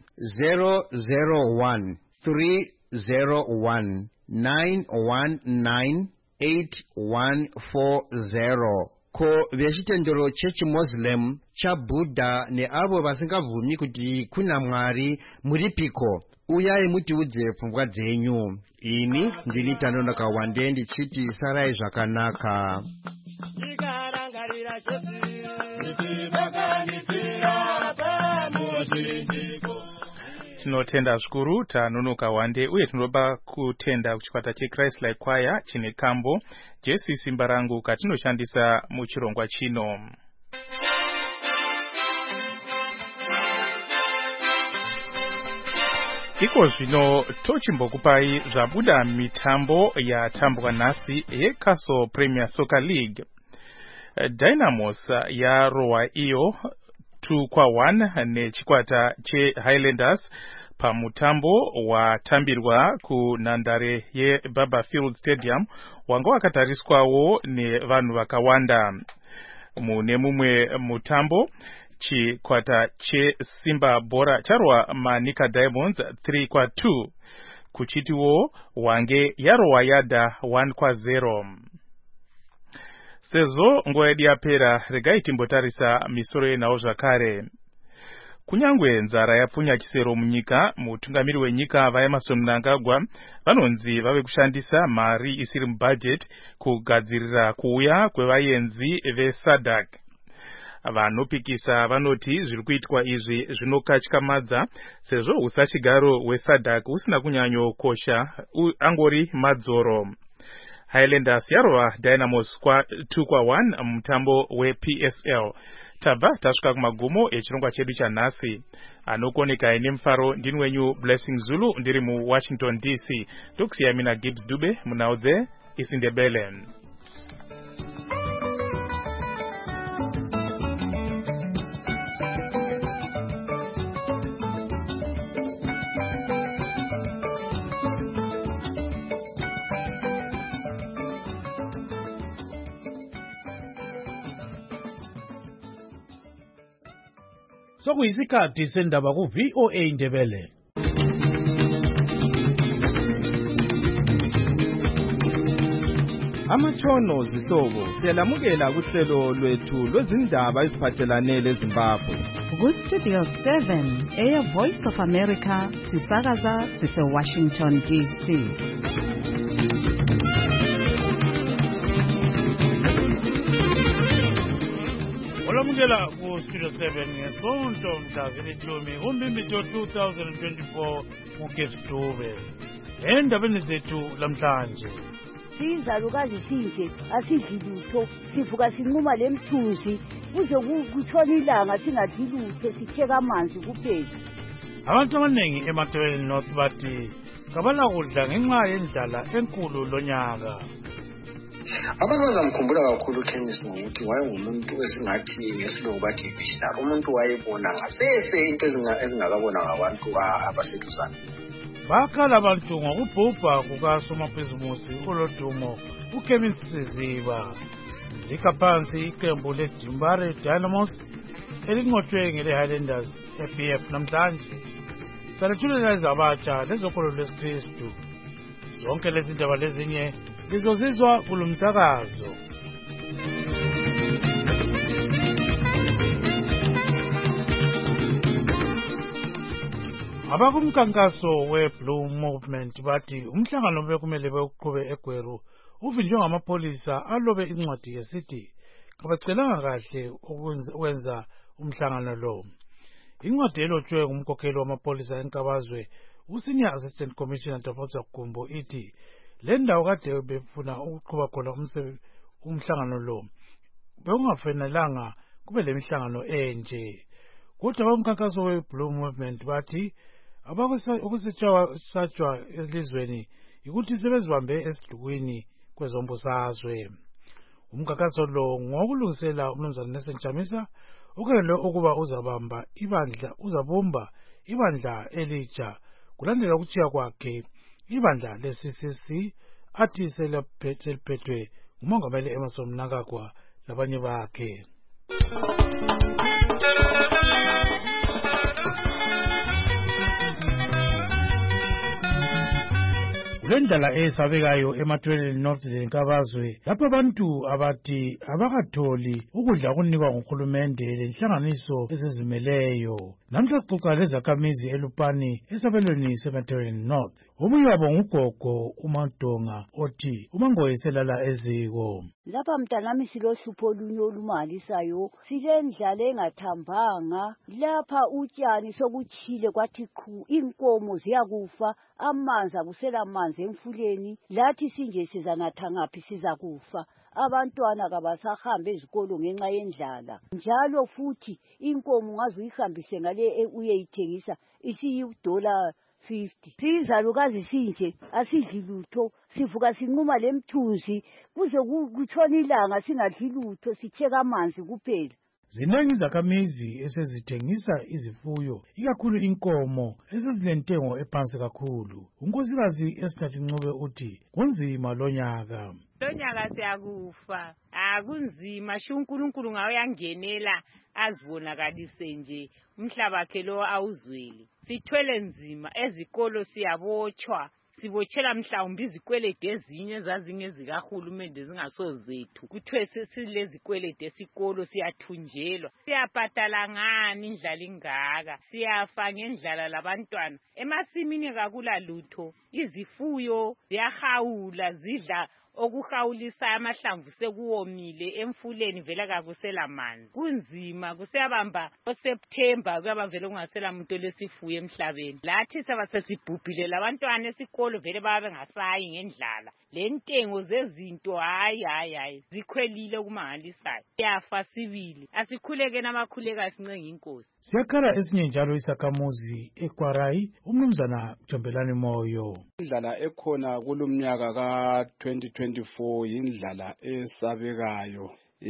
001 301 919 8140. Ko vechitendero chechiMuslim, chaBudha neavo vasingabvumi kuti kuna Mwari muripiko? Uyai mutiudze pfungwa dzenyu. Ini ndini Tanonoka Wande ndichiti sarai zvakanaka. Tinotenda zvikuru Tanonoka Wande, uye tinoba kutenda kuchikwata cheChrist Like Choir chine kambo Jesu simba rangu katinoshandisa muchirongwa chino. Iko zvino tochimbokupai zvabuda mitambo yatambwa nhasi yeCastle Premier Soccer League. Dynamos yarowa iyo 2-1 nechikwata cheHighlanders pamutambo watambirwa kunhandare yeBaba Field Stadium wanga wakatariswawo nevanhu vakawanda. Mune mumwe mutambo chikwata cheSimba Bora charwa maNika Diamonds 3-2 kuchitiwo wange yarowa Yada 1-0. Sezvo nguva yedu yapera, regai timbotarisa misoro yenhau zvakare. Kunyangwe nzara yapfunya chisero munyika, mutungamiri wenyika vaEmmerson Mnangagwa vanonzi vave kushandisa mari isiri mubudget kugadzirira kuuya kwevaenzi veSADC. Vanopikisa vanoti zviri kuitwa izvi zvinokatyamadza sezvo usachigaro weSADC usina kunyanyokosha, angori madzoro. Highlanders yarova Dynamos 2-1 mutambo wePSL. tabva tasvika kumagumo echirongwa chedu chanhasi. Anokuoneka ine mufaro ndini wenyu Blessing Zulu ndiri muWashington DC. Tokusiya mina Gibbs Dube munhau dzeIsiNdebele. Sokuyisikhathi sendaba ku-VOA Indebele. Amatshono zihlobo siyalamukela kuhlelo lwethu lwezindaba eziphathelane leZimbabwe. Ku-Studio 7 Air Voice of America sisakaza sise-Washington DC. Olamukela ku-Studio 7 ngesonto mhla zilithumi kuMbimbithi 2024 uGibbs Dube. Endabeni zethu lamhlanje. Sizalukazi sinje asidli lutho sivuka sinquma lemthunzi kuze kutshona ilanga singadli lutho sitheka amanzi kuphela. Abantu abaningi eMatabele North bathi kabala kudla ngenxa yendlala enkulu lonyaka. Abantu bazamkhumbula kakhulu uKenneth ngokuthi wayengumuntu esingathi ngesilungu bathi visionary, umuntu wayebona ngasese into ezingakabona ngabantu abaseduzane. Bakhala abantu ngokubhubha kukasomabhizimusi olodumo uKevin Siziba. Likaphansi iqembu leDimbare Dynamos elinqotshwe ngele-Highlanders FBF namhlanje. Salethulela ezabatsha lezokholo lwesikristu. Zonke lezi ndaba lezinye lizozizwa kulo msakazo. Abakumkankaso we-Blue Movement bathi umhlangano bekumele bewuqhube eGweru uvinjwe ngamapholisa alobe incwadi yesithi kabacelanga kahle ukwenza umhlangano lo. Incwadi elotshwe ngumkhokheli wamapholisa eNkabazwe uSenior Assistant Commissioner Dafosa Gumbo ithi le ndawo kade befuna ukuqhuba khona umhlangano lo bekungafanelanga kube lemihlangano enje. Kodwa abamkhankaso we-Blue Movement bathi abakusatshwa elizweni ukuthi sebezibambe esidukwini kwezombusazwe. Umkhankaso lo ngokulungisela uMnumzana Nelson Chamisa ukelele ukuba uzabumba ibandla elitsha kulandela ukuthiya kwakhe ibandla le-CCC athi seliphethwe ngumongameli Emmerson Mnangagwa labanye bakhe. Kulendlela esabekayo eMatabele North leNkabazwe lapho abantu abathi abakatholi ukudla okunikwa nguhulumende lenhlanganiso ezizimeleyo. Namhla xoxa lezakhamizi eLupani esabelweni seMatabele North. Omunye wabo ngugogo uMadonga othi umangoyeselala eziko. Lapha mntanami silohlupho olunye olumalisayo, silendlala engathambanga, lapha utshani sokuchile kwathi qhu, inkomo ziyakufa, amanzi akusela amanzi emfuleni, lathi sinje sizanatha ngaphi sizakufa. Abantwana kabasahambe ezikolo ngenxa yendlala. Njalo futhi inkomo ungaze uyihambise ngale uyeyithengisa isiyi$50. Sizalukazi sinje asidli lutho sivuka sinquma lemthunzi kuze kutshona ilanga singadli lutho sitheka amanzi kuphela. Ziningi izakhamizi esezithengisa izifuyo ikakhulu inkomo esezilentengo ephansi kakhulu. Unkosikazi Esther Ncube uthi kunzima lonyaka. Lonyaka siyakufa, akunzima sho uNkulunkulu ngawe yangenela azibonakalise nje umhlaba wakhe lo awuzweli. Sithwele nzima ezikolo siyabotshwa. Sibotshela mhlawumbe izikwelede ezinye zazingezikahulumende zingasozethu. Kuthiwe silezikwelede esikolo siyathunjelwa. Siyabhadala ngani indlala ingaka? Siyafa ngendlala labantwana. Emasimini kakula lutho. Izifuyo ziyahawula zidla okuhawulisa amahlamvu sekuwomile emfuleni vele kakusela manzi kunzima kuseyabamba oSeptember kuyaba vele kungasela muntu lesifuyo emhlabeni lathi saba sesibhubhile labantwana esikolo vele babe ngasayi ngendlala lentengo zezinto hayi zikhwelile kumangalisayo yafa sibili asikhuleke namakhuleka sincenga inkosi siyakhala esinye njalo isakhamuzi eKwarai umnumzana Jombelani Moyo. Indlala ekhona kulumnyaka ka-2024 yindlala esabekayo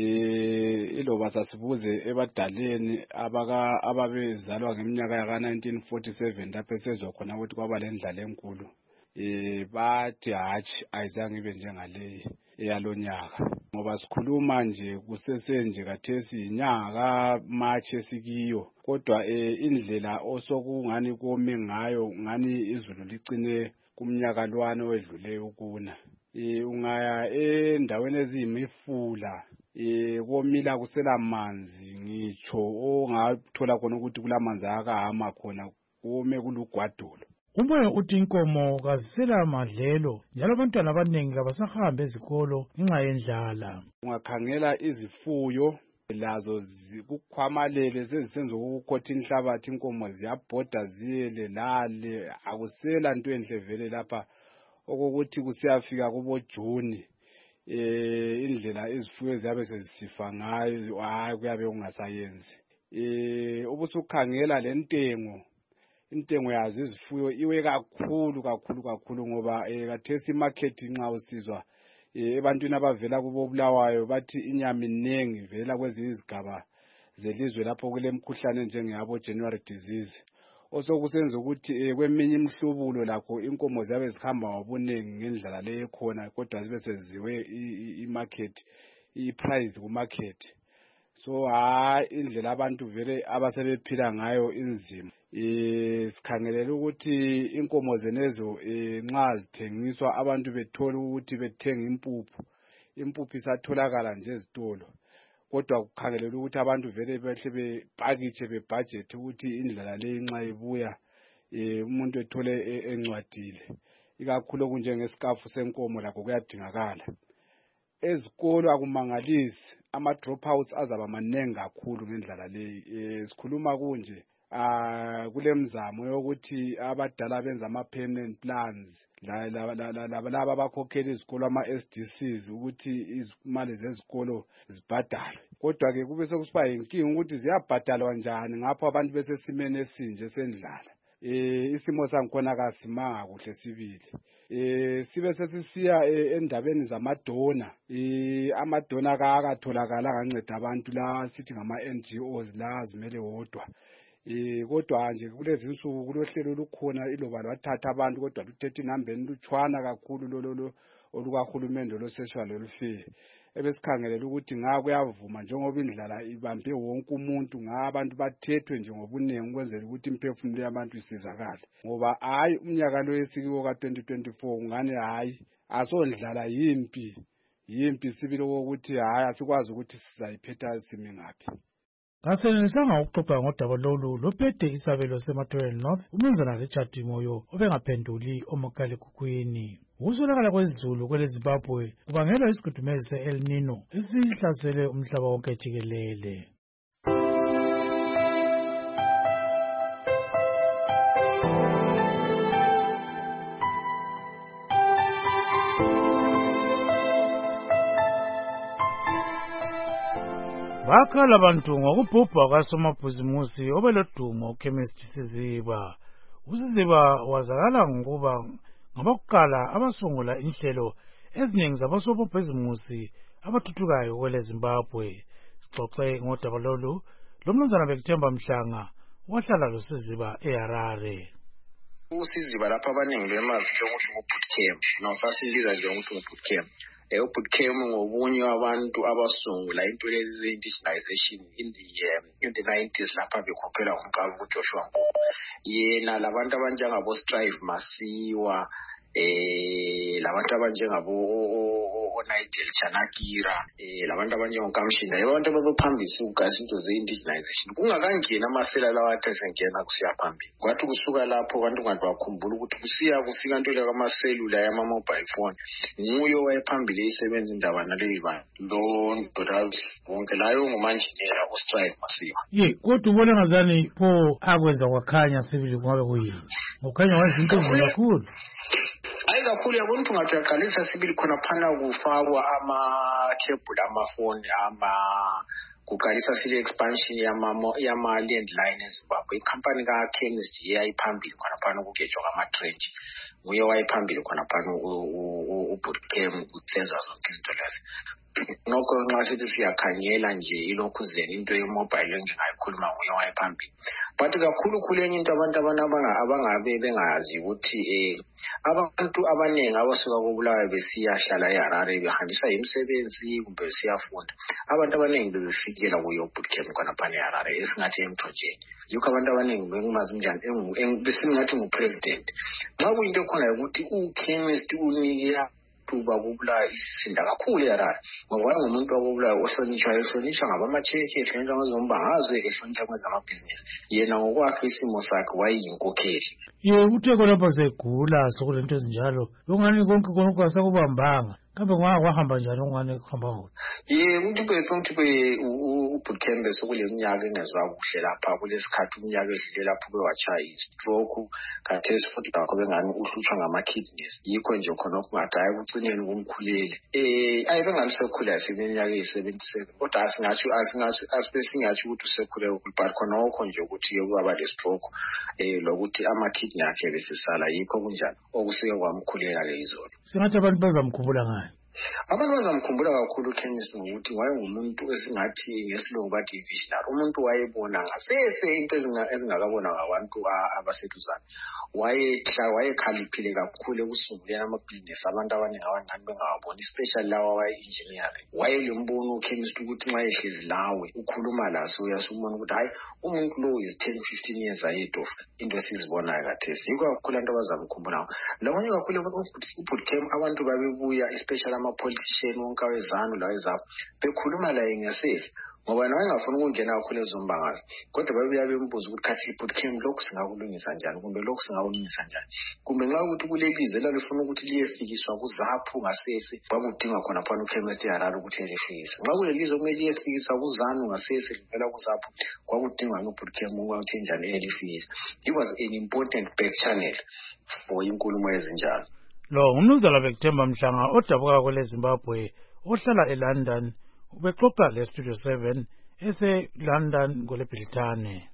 iloba sasibuze ebadaleni ababezalwa ngeminyaka yaka-1947 lapho esezwa khona ukuthi kwaba lendlala enkulu bathi hatshi ayizange ibe njengaleyi eyalonyaka ngoba sikhuluma nje kusesenje kathesi inyanga kaMarch esikiyo kodwa indlela osokungani kome ngayo ngani izulu licine kumnyaka lwane wedluleyo ukuna ungaya endaweni eziyimifula komila kusela manzi ngitsho ongathola khona ukuthi kulamanzi akahama khona kome kulugwadulo. Umoya uthi inkomo kazisela madlelo njalo abantwana abaningi abasahambe ezikolo ngenxa yendlala. Ungakhangela izifuyo lazo kukhwamalele sezisenza ukukhotha inhlabathi inkomo ziyabhoda ziyele lale akusela into enhle vele lapha okokuthi kusiyafika kubo June indlela izifuyo ziyabe sezisifa ngayo kuyabe kungasayenzi ubusukhangela lentengo intengo yazo izifuyo iwe kakhulu ngoba kathesi market nxa usizwa ebantwini abavela kubo Bulawayo bathi inyama inengi vela kwezinye izigaba zelizwe lapho kulemkhuhlane njengeyabo January disease osokusenza ukuthi kweminye imhlubulo lakho inkomo ziyabe zihamba wabunengi ngendlela leyo khona kodwa zibe seziwe imarket iprice ku market so indlela abantu vele abasebephila ngayo inzima sikhangelela ukuthi inkomo zenezo nxa zithengiswa abantu bethola ukuthi bethenga impuphu isatholakala nje ezitolo kodwa kukhangelela ukuthi abantu vele behle bepakitshe bebudget ukuthi indlela leyi nxa ibuya umuntu ethole encwadile ikakhulu okunjengesikafu senkomo lakho kuyadingakala ezikolo akumangalisi ama dropouts azaba manengi kakhulu ngendlela leyi sikhuluma kunje kulemzamo yokuthi abadala benza ama permanent plans laba abakhokhela izikolo ama SDCs ukuthi izimali zezikolo zibhadalwe kodwa ke kube sekusiba yinkinga ukuthi ziyabhadalwa njani ngapho abantu besesimene esinje sendlala isimo sangikhona kasimanga kuhle sibili sibe sesisiya endabeni zamadona amadona akatholakala anganceda abantu la sithi ngama NGOs la zimele wodwa kodwa nje kulezi insuku kulohlelo olukhona iloba lwathatha abantu kodwa luthethe inambeni lutshwana kakhulu lolo olukahulumende lo social welfare ebesikhangelela ukuthi kuyavuma njengoba indlala ibambe wonke umuntu abantu bathethwe nje ngobunengi ukwenzela ukuthi imphefumulo yabantu isizakale ngoba umnyaka lo esikiwo ka-2024 ngani asondlala yimpi sibili ukuthi asikwazi ukuthi sizayiphetha simi ngaphi. Kasenelisanga ukuxoxa ngodaba lolu lophethe isabelo seMathewele North umnumzana Richard Moyo obengaphenduli omakhalekhukhwini. Ukuswelakala kwezulu kweleZimbabwe kubangelwa isigudumezi se-El Nino esihlasele umhlaba wonke jikelele. Bakhala abantu ngokubhubha kwasomabhizimusi obelodumo uChemist Siziba. uSiziba wazakala ngokuba ngabakuqala abasungula inhlelo eziningi zabosomabhizimusi abathuthukayo kweleZimbabwe. Sixoxe ngodaba lolu lomnumzana Bekuthemba Mhlanga wahlala loSiziba eHarare. uSiziba lapha abaningi bemazi njengokuthi bootcamp nosasibiza njengokuthi bootcamp bootcamp ngobunye abantu abasungula into lezi indigenization in the 90s lapha bekhokhela umqaba uJoshua Ngobo yena labantu abanjengabo Strive Masiwa labantu abanjengabo Nigel Chanakira labantu abanjengokamshinda abantu ababephambisa ukugasa into ze-indigenization kungakangena amasela lawa athi esengena kusiya phambili kwathi kusuka lapho abantu ungathi wakhumbula ukuthi kufika into leyo kwamaselula yama-mobile phone nguye wayephambili eyisebenza indaba naleyi bantu lo wonke layo ngumanjinela kustrike masiwa kodwa ubona ngazani pho akwenza kwakhanya sibili kungabe kuyini ngokukhanya wenza into ezinhle kakhulu hayi kakhulu yabona ukuthi ungathi uyaqalisa sibili khona phana kufakwa amakhebhuli amafoni kuqalisa sile expansion yama-landline eZimbabwe ikhampani ka-chemist yayiphambili khona phana ukugejwa kwama-trench nguye wayephambili khona phana uBootcamp ukuthenza zonke izinto lezo nokho nxa sithi siyakhangela nje ilokhu zeni into ye-mobile engingayikhuluma nguye wayephambili but kakhulu enye into abantu abangabe bengazi ukuthi abantu abaningi abasuka koBulawayo besiyahlala eHarare behambiswa imisebenzi kumbe besiyafunda abantu abaningi bebefikela kuyo bootcamp khona phana eHarare esingathi emthonjeni yikho abantu abaningi bengimazi njani besingathi ngupresident xa kuyinto khona ukuthi ukhemist unike tuba kubula isisinda kakhulu eHarare ngoba ngumuntu wakoBulawayo ohlonishwa ngabamachechi ehlonishwa ngezombangazwe ehlonishwa kwezamabhizinisi yena ngokwakhe isimo sakhe wayeyinkokheli uthe khonapho segula sokulento ezinjalo ungani konke konke asakubambanga kambe kwahamba njani ungani kuhamba ukuthi uBootcamp sokule minyaka engezwa kuhle lapha kulesikhathi umnyaka edlule lapho bewatshaya istroke khathesi futhi lakho bengani uhlutshwa ngama-kidneys yikho nje khona okungathi hayi kucineni kumkhulele ayebengalisekhula seminyaka eyi-77 kodwa asibesingatsho ukuthi usekhule but khona okho nje ukuthi kwaba le-stroke lokuthi ama-kidney akhe besesala yikho kunjani okusuke kwamkhulela leyizona singathi abantu bazamkhumbula ngani abantu bazamkhumbula kakhulu uKhemist ngokuthi wayengumuntu esingathi ngesilungu bathi visionary umuntu wayebona ngasese into ezingakabona ngabantu abaseduzane wayekhaliphile kakhulu ekusunguleni amabhizinesi abantu abaningi abancane bengawaboni especially lawa waye-engineering wayelembono uKhemist ukuthi nxa ehlezi lawe ukhuluma laso uyasubona ukuthi hayi umuntu lo is 10-15 years ahead of into esizibonayo kathesi yikho kakhulu abantu abazamkhumbula lakonye kakhulu uBootcamp abantu babebuya especially ama-politician wonke awezanu lawezapho bekhuluma laye ngesesi ngoba nawe engafuni ukungena kakhulu ezombangazi kodwa babuya bembuza ukuthi khathi iBootcamp lokhu singakulungisa njani kumbe lokhu singakulungisa njani kumbe nxa ukuthi kulelizwe elalifuna ukuthi liyefikiswa kuzaphu ngasese bakudinga khona phana uKhemist eHarare ukuthi elifikise nxa kulelizwe kumele liyefikiswa kuzanu ngasese livela kuzaphu kwakudingwa uBootcamp ukuthi njani elifikisa it was an important back channel for inkulumo ezinjalo lo ngumnumzana Bekuthemba Mhlanga odabuka kwele Zimbabwe ohlala eLondon ubexoxa leStudio 7 ese-London kweleBritane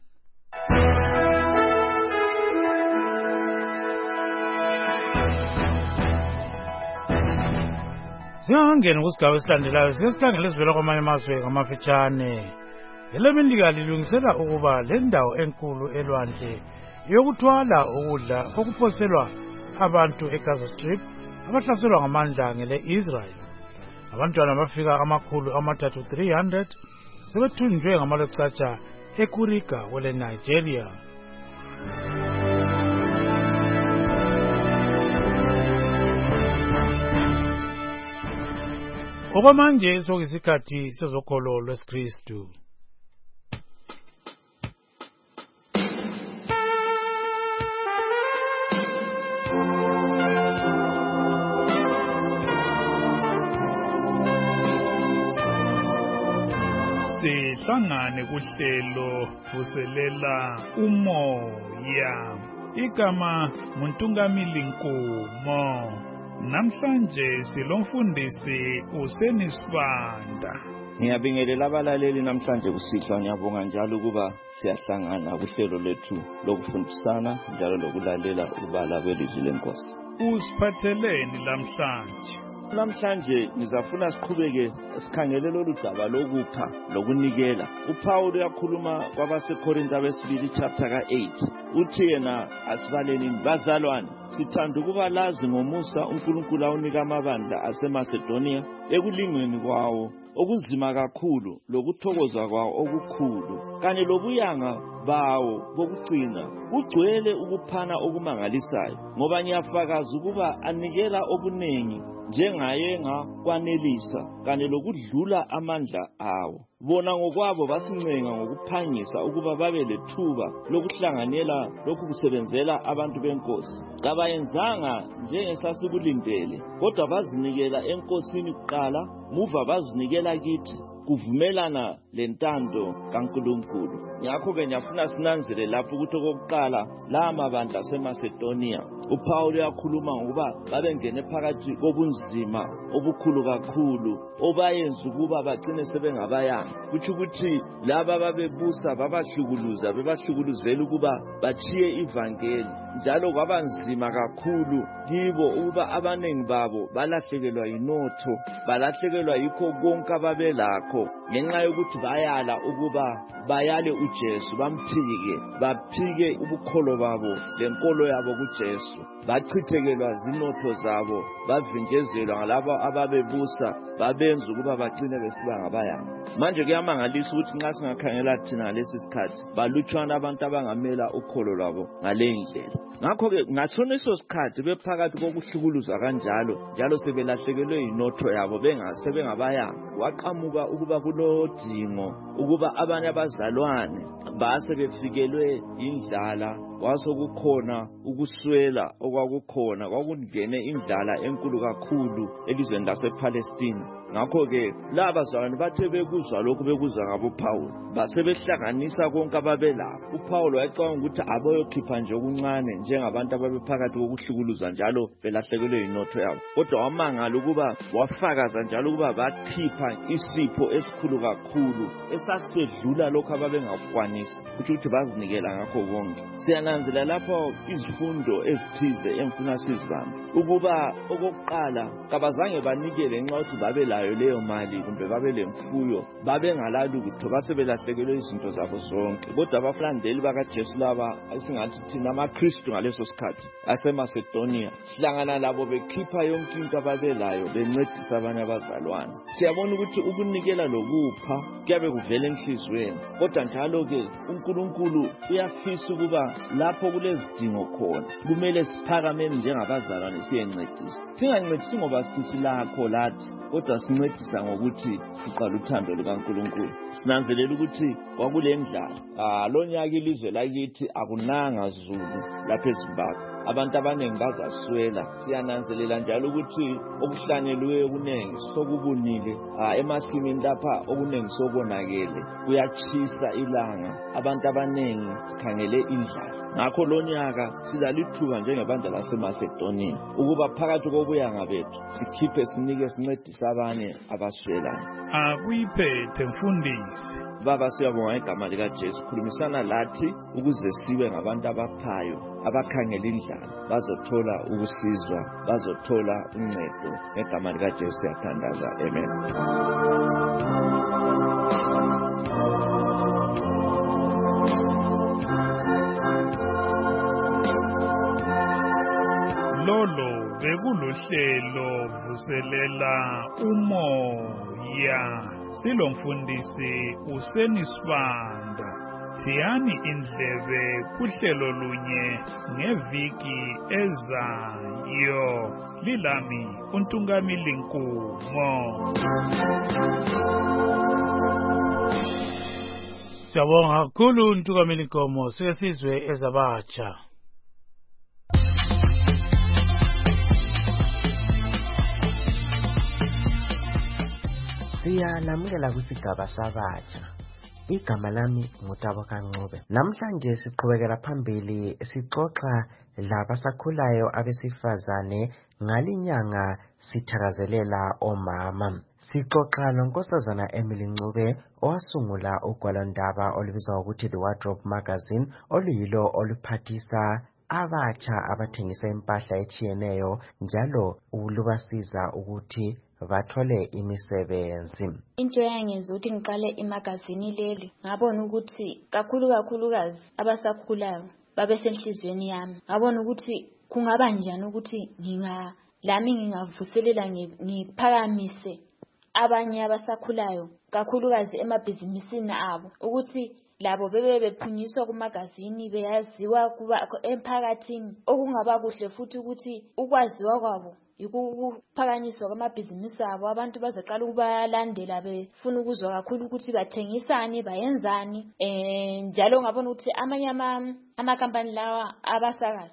singangena kusigaba esilandelayo siyesikhangela esivela kwamanye amazwe ngamafitshane elemelika lilungisela ukuba le ndawo enkulu elwandle yokuthwala ukudla okuphoselwa abantu eGaza Strip abahlaselwa ngamandla ngele-Israel abantwana bafika 300 sebethunjwe ngamalokucatsha eKuriga kwele Nigeria okwamanje sokuyisikhathi sezokholo lwesikristu sihlangane kuhlelo vuselela umoya igama nguNtungamili Nkumo namhlanje silomfundisi uSenisibanda Ngiyabingelela abalaleli namhlanje kusihlwa ngiyabonga njalo ukuba siyahlangana kuhlelo lethu lokufundisana njalo lokulalela ubala belizwi lenkosi usiphatheleni namhlanje ngizafuna siqhubeke sikhangele lolu daba lokupha lokunikela uPaul uyakhuluma kwabaseKorinte abesibili chapter ka8 uthi yena asibaleni bazalwane sithanda ukuba lazi ngomusa uNkulunkulu awunika amabandla aseMacedonia ekulingweni kwawo okunzima kakhulu lokuthokoza kwawo okukhulu kanye lobuyanga bawo bokugcina kugcwele ukuphana okumangalisayo ngoba ngiyafakaza ukuba anikela obuningi njengayenga kwanelisa kanye lokudlula amandla awo. Bona ngokwabo basincenga ngokuphangisa ukuba babe lethuba lokuhlanganela lokhu kusebenzela abantu benkosi. Kabayenzanga njengesasikulindele kodwa bazinikela enkosini kuqala muva bazinikela kithi kuvumelana lentando kaNkulunkulu. Ngakho-ke ngiyafuna sinanzele lapho ukuthi okokuqala la mabandla aseMacedonia uPaul uyakhuluma ngokuba babengene phakathi kobunzima obukhulu kakhulu obayenza ukuba bagcine sebengabayanga. Kuthi ukuthi laba babebusa babahlukuluza bebahlukuluzela ukuba bachiye ivangeli njalo kwabanzima kakhulu kibo ukuba abanengi babo balahlekelwa yinotho balahlekelwa yikho konke ababelakho ngenxa yokuthi bayala ukuba bayale uJesu baphike ubukholo babo lenkolo yabo kuJesu bachithekelwa zinotho zabo bavinjezelwa ngalabo ababebusa babenza ukuba bagcine besiba ngabayanga. Manje kuyamangalisa ukuthi nxa singakhangela thina lesi sikhathi balutshwana abantu abangamela ukholo lwabo ngale ndlela. Ngakho-ke ngasona iso sikhathi bephakathi kokuhlukuluza kanjalo njalo sebelahlekelwe yinotho yabo sebengabayanga waqhamuka ukuba kulodingo ukuba abanye abazalwane base befikelwe indlala kwasokukhona ukuswela okwakukhona kwakungene indlala enkulu kakhulu elizweni lasePalestine. Ngakho-ke laba bazalwane bathe bekuzwa lokhu bekuzwa ngabo Paul basebehlanganisa konke ababelakho. uPaul wayecabanga ukuthi abayokhipha nje okuncane njengabantu ababephakathi kokuhlukuluza njalo belahlekelwe yinotho yabo kodwa wamangala ukuba wafakaza njalo ukuba bakhipha isipho esikhulu kakhulu esasisedlula lokho ababengakwanisa ukuthi bazinikela ngakho konke. Siyananzela lapho izifundo ezithize emfuna sizibambe ukuba okokuqala kabazange banikele nxa ukuthi babelayo leyo mali kumbe babelemfuyo babengalalutho basebelahlekelwe izinto zabo zonke kodwa abalandeli bakaJesu laba esingathi thina amaKristu ngaleso sikhathi aseMacedonia sihlangana labo bekhipha yonke into ababelayo bencedisa abanye abazalwane. Siyabona ukuthi ukunikela lokupha kuyabe kuvela enhlizweni kodwa njalo-ke uNkulunkulu uyafisa ukuba lapho kulezidingo khona kumele siphakameni njengabazalwane siyencedisa. Singancedisi ngoba sisilakho lathi kodwa sincedisa ngokuthi siqala uthando lukaNkulunkulu. Sinanzelela ukuthi kwakule ndlala lo nyaka ilizwe lakithi akunanga zulu lapha eZimbabwe abantu abaningi bazaswela. Siyananzelela njalo ukuthi okuhlanyelwe okuningi sokubunile emasimini lapha okuningi sobonakele kuyachisa ilanga abantu abaningi sikhangele indlala. Ngakho lo nyaka silalithuba njengebandla laseMacedonia ukuba phakathi kobuyanga bethu sikhiphe sinike sincedise abanye abaswelayo. Akuyiphethe mfundisi. Baba siyabonga igama likaJesu khulumisana lathi ukuze sibe ngabantu abaphayo abakhangela indlala bazothola ukusizwa bazothola uncedo ngegama likaJesu siyathandaza amen. Lolo bekuluhlelo vuselela umoya silomfundisi uSenisibanda. Siyani indlebe kuhlelo lunye ngeviki ezayo. Lilami uNtungamili Nkumo. Siyabonga kakhulu uNtungamili Nkumo. Sesizwe ezabatsha. Siyalamukela kusigaba sabatsha. Igama lami nguTabo Kancube. Namhlanje siqhubekela phambili sixoxa labasakhulayo abesifazane ngalinyanga sithakazelela omama. Sixoxa nonkosazana Emily Ncube owasungula ugwalondaba olubizwa ngokuthi The Wardrobe Magazine oluyilo oluphathisa abatsha abathengisa impahla etshiyeneyo njalo ulubasiza ukuthi bathole imisebenzi. Into yangenza ukuthi ngiqale imagazini leli ngabona ukuthi kakhulukazi abasakhulayo babesenhlizweni yami. Ngabona ukuthi kungaba njani ukuthi lami ngingavuselela ngiphakamise abanye abasakhulayo kakhulukazi emabhizinisini abo ukuthi labo bebe bephunyiswa kumagazini beyaziwa kuba emphakathini. Okungaba kuhle futhi ukuthi ukwaziwa kwabo ukuphakanyiswa kwamabhizinisi abo, abantu bazaqala ukubalandela befuna ukuzwa kakhulu ukuthi bathengisani bayenzani. Njalo ngabona ukuthi amanye amakampani lawa abasakazi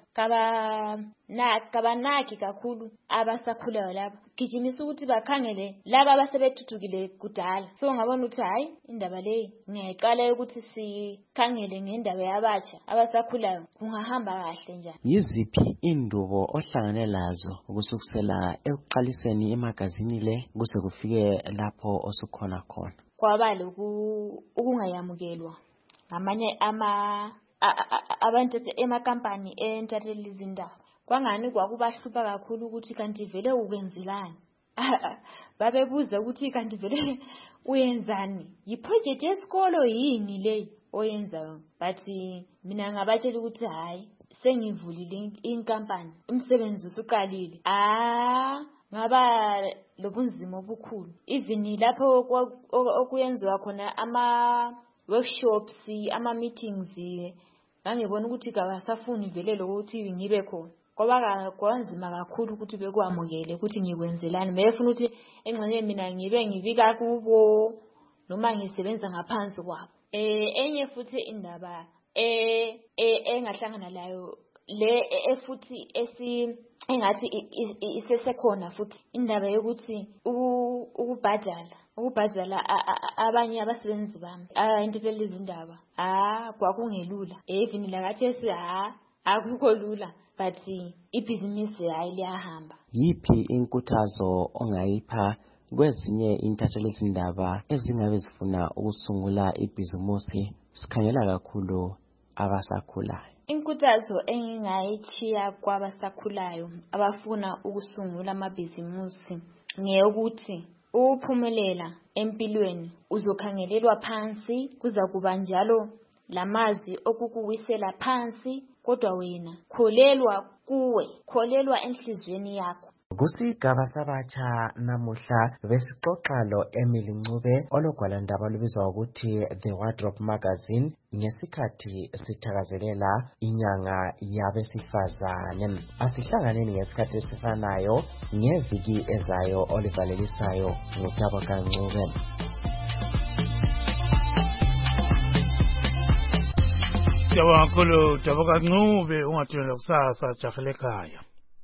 kabanaki kakhulu abasakhulayo labo, gijimisa ukuthi bakhangele laba abasebethuthukile kudala. So ngabona ukuthi hayi indaba le ngiyayiqala ukuthi sikhangele ngendaba yabatsha abasakhulayo kungahamba kahle njani. Yiziphi indubo ohlangane lazo ukusukusela ekuqaliseni imagazini le kuze kufike lapho osukhona khona? Kwaba ukungayamukelwa ngamanye abantu emakampani entathelisa izindaba. Kwangani kwakubahlupha kakhulu ukuthi kanti vele ukwenzelani. Babebuza ukuthi kanti vele uyenzani, yiproject yesikolo yini le oyenzayo. But mina ngabatshela ukuthi hayi sengivulile inkampani, umsebenzi usuqalile. Ngaba lobunzima obukhulu, even lapho okuyenziwa khona ama-workshops, ama-meetings, ngangibona ukuthi kabasafuni vele lokuthi ngibe khona. Ngoba kwanzima kakhulu ukuthi bekwamukele ukuthi ngikwenzelani. Befuna ukuthi engxenye mina ngibika kubo noma ngisebenza ngaphansi kwabo. Enye futhi indaba engahlangana layo le futhi engathi isesekhona futhi indaba yokuthi ukubhadala abanye abasebenzi bami entathelisa izindaba kwakungelula. Even lakathi akukho lula, but ibhizinisi hayi liyahamba. Yiphi inkuthazo ongayipha kwezinye intathelisa izindaba ezingabe zifuna ukusungula ibhizimusi sikhangela kakhulu abasakhulayo? Inkuthazo engingayichiya kwabasakhulayo abafuna ukusungula amabhizimusi ngeyokuthi uphumelela empilweni uzokhangelelwa phansi, kuza kuba njalo lamazwi okukuwisela phansi, kodwa wena kholelwa kuwe, kholelwa enhlizweni yakho. Kusigaba sabatsha namuhla besixoxa lo Emily Ncube ologwalandaba lubizwa ukuthi The Wardrobe Magazine ngesikhathi sithakazelela inyanga yabesifazane. Asihlanganeni ngesikhathi esifanayo ngeviki ezayo olivalelisayo nguTaboka Ncube. Siyabonga kakhulu Taboka Ncube, ungathula kusasa jahele ekhaya.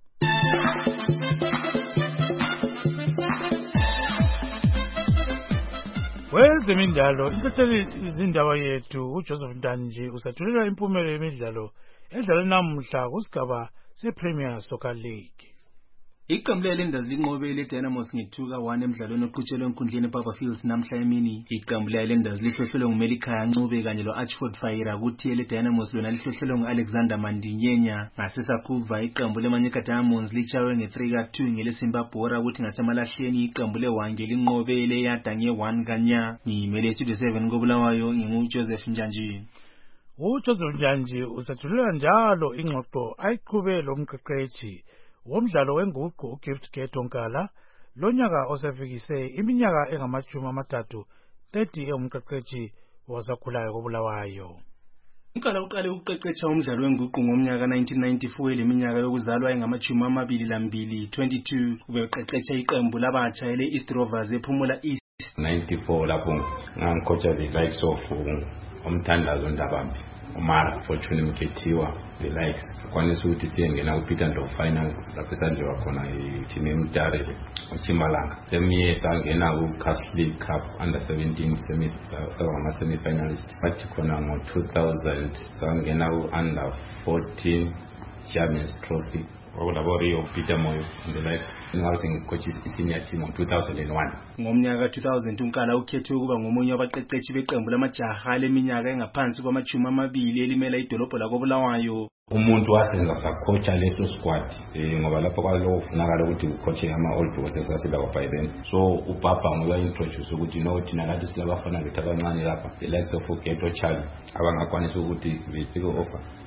Wezemidlalo intatheli izindaba yethu uJoseph Ntanji usathulela impumela yemidlalo edlala namuhla kusigaba sePremier Soccer League. Iqembu leLenders linqobele iDynamos nge-2-1 emidlalweni oqhutshelwe enkundleni ePapa Fields namhla emini. Iqembu leLenders lihlohlelwe nguMelikhaya Ncube kanye lo-Archford Faira, kuthi eleDynamos lona lihlohlelwe ngu-Alexander Mandinyenya. Ngasesakhuva iqembu leManyika Diamonds litshaywe nge-3-2 ngeleSimbabhora, kuthi ngasemalahleni iqembu leWange linqobele yada nge-1 kanya. Ngimele iStudio 7 koBulawayo nginguJoseph Njanji. uJoseph Njanji usathulela njalo ingxoxo ayiqhube lo mqeqeshi womdlalo wenguqu uGift Getonkala lonyaka osefikise iminyaka engama-30 engumqeqeshi wasakhulayo koBulawayo. Unkala uqale ukuqeqesha umdlalo wenguqu ngomnyaka 1994 leminyaka yokuzalwa engama-22 22 ubeqeqesha iqembu labatsha ele-East Rovers ephumula East 94 lapho ngangikhotsha the likes of Umthandazo Ndabambi, Umara Fortune Mkethiwa, the likes. Kwanisa ukuthi siyengena kuPeter Ndlovu Finals lapho esandliwa khona i-team eMtarele uChimbalanga. Same year sangena ku-Castle League Cup under 17 semi-finalists. Bathi khona ngo-2000 sangena ku-under 14 Champions Trophy. Rio Peter Moyo and the likes. Ngawuthi coaches senior team of 2001. Ngomnyaka 2000 unkala ukhethwe ukuba ngomunye wabaqeqeshi beqembu lamajaha leminyaka engaphansi kwama-20 elimela idolobho lakoBulawayo. Umuntu wasenza sacoacha leso squad ngoba lapho kwalo ufunakala ukuthi ucoache ama-old boys esasila kwaBhayibeni. So uBaba nguye introduce ukuthi thina lathi silabafana bethu abancane lapha, the likes of Geto Charlie abangakwanisa ukuthi befike offer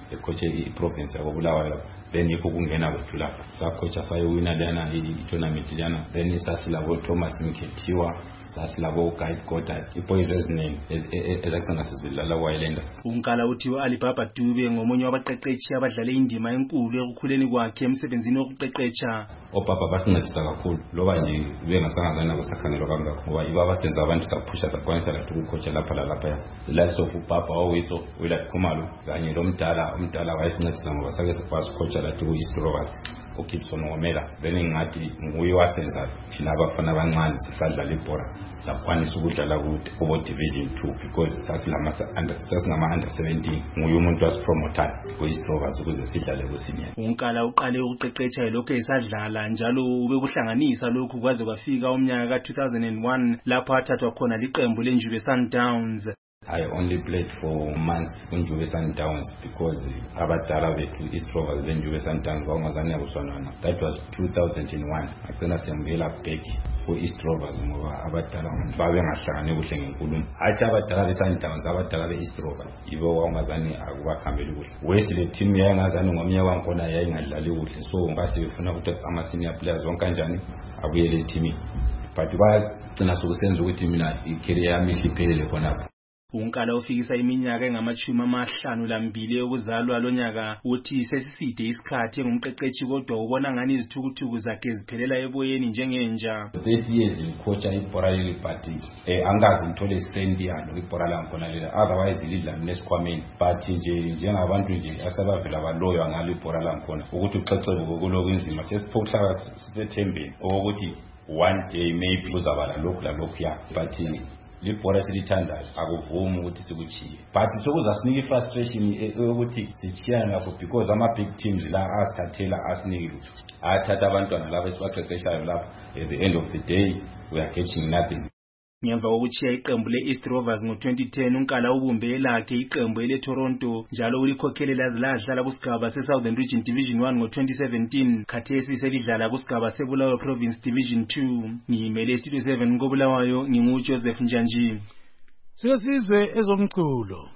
ecoach iprovince yabo Bulawayo then yikho kungena kwethu lapha sacoacha sayowina lana i-tournament lana then sasilabo Thomas Mkhethiwa sasilabo Guide Goddard iboys eziningi ezagcina sizidlala Wildlanders. Unkala uthiwa Alibaba Dube ngomunye wabaqeqeshi abadlala indima enkulu ekukhuleni kwakhe emsebenzini wokuqeqesha. Obaba basincedisa kakhulu loba nje bengasangazana nabo sakhangelwa kangakho ngoba iba basenza abantu saphusha sakwanisa kathi ukucoacha lapha lapha likes of ubaba owethu Willard Khumalo kanye umdala wayesincedisa ngoba sake sicoacha lathi ku-East Rovers uGibson Ngomela then ngathi nguye wasenza thina abafana abancane sisadlala ibhola sakwanisa ukudlala kubo division 2 because sasingama under 17 nguye umuntu wasipromoter ku-East Rovers ukuze sidlale ku-senior. Unkala uqale ukuqeqesha lokho esadlala njalo ubekuhlanganisa lokhu kwaze kwafika umnyaka ka-2001 lapho athathwa khona liqembu leNjube Sundowns. I only played for months kunjube Sundowns because abadala bethu East Rovers benjube Sundowns bangazange kusonana. That was 2001 agcina siyambela back ku East Rovers ngoba abadala babe ngahlangani kuhle ngenkulumo athi abadala beSundowns abadala beEast Rovers ibo wangazani akubakhambeli kuhle wesile team yayingazani ngomnyaka wankona yayingadlali kuhle so ngase befuna ukuthi ama senior players wonke kanjani abuyele team but bagcina sokusenza ukuthi mina icareer yami ihliphelele khona. Unkala ufikisa iminyaka engama-52 yokuzalwa lonyaka uthi sesiside isikhathi engumqeqeshi kodwa ubona ngani izithukuthuku zakhe ziphelela eboyeni njengenja. 30 years ngicoacha ibhola leli but angazi ngithole strength yalo ibhola langikhona lela otherwise lidla nesikhwameni but njengabantu asabavela baloyo ngalo ibhola langikhona ukuthi uxexebe kokuloku inzima sesiphokuhlala sisethembeni ukuthi one day maybe kuzabala lokhu ya but libhola silithandayo akuvumi ukuthi sikuchiye but sokuzasinika ifrustration ukuthi sichiyana lapho because ama big teams la asithathela asiniki lutho athatha abantwana laba esibaqeqeshayo lapho at the end of the day we are getting nothing. Ngemva kokuchiya iqembu leEast Rovers ngo-2010 unkala ubumbe lakhe iqembu leToronto njalo ulikhokhele laziladlala kusigaba seSouthern Region Division 1 ngo-2017 khathesi selidlala kusigaba seBulawayo Province Division 2. Ngiyimele Studio 7 koBulawayo nginguJoseph Njanji. Siyasizwe ezomculo.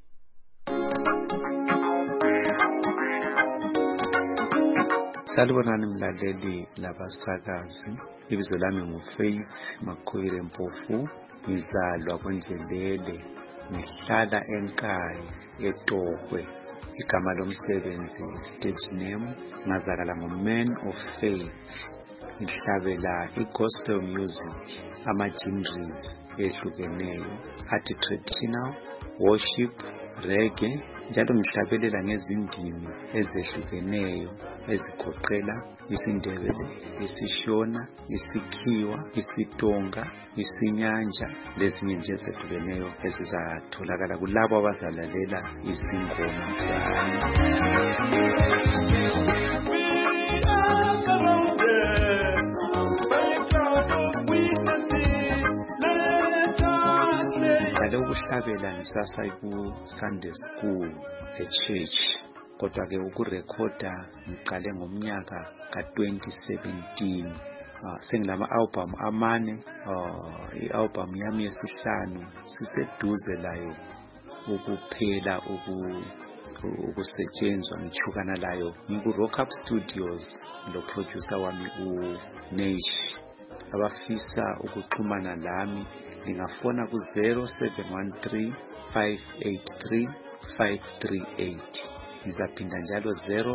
Salibonani mlaleli labasakazi. Ibizo lami nguFaith Makhwire Mpofu, ngizalwa kweNjelele, ngihlala eNkayi eTokwe. Igama lomsebenzi stage name ngazalala ngoMan of Faith. Ngihlabela igospel music, ama-genres ehlukeneyo, athi traditional, worship, reggae, njalo ngihlabelela ngezindimi ezehlukeneyo ezigoqela isiNdebele, isiShona, isikhiwa, isiTonga, isiNyanja lezinye nje ezehlukeneyo ezizatholakala kulabo abazalalela izingoma zami. Ukuhlabela ngisasa ku-Sunday school e-church kodwa ke ukurekhoda ngiqale ngomnyaka ka-2017. Sengilama-album amane, i-album yami yesihlanu siseduze layo ukuphela ukusetshenzwa ngithukana layo ngiku-Rock Up Studios lo producer wami uNeish. Abafisa ukuxhumana lami lingafona ku-0713 583 538. Ngizaphinda njalo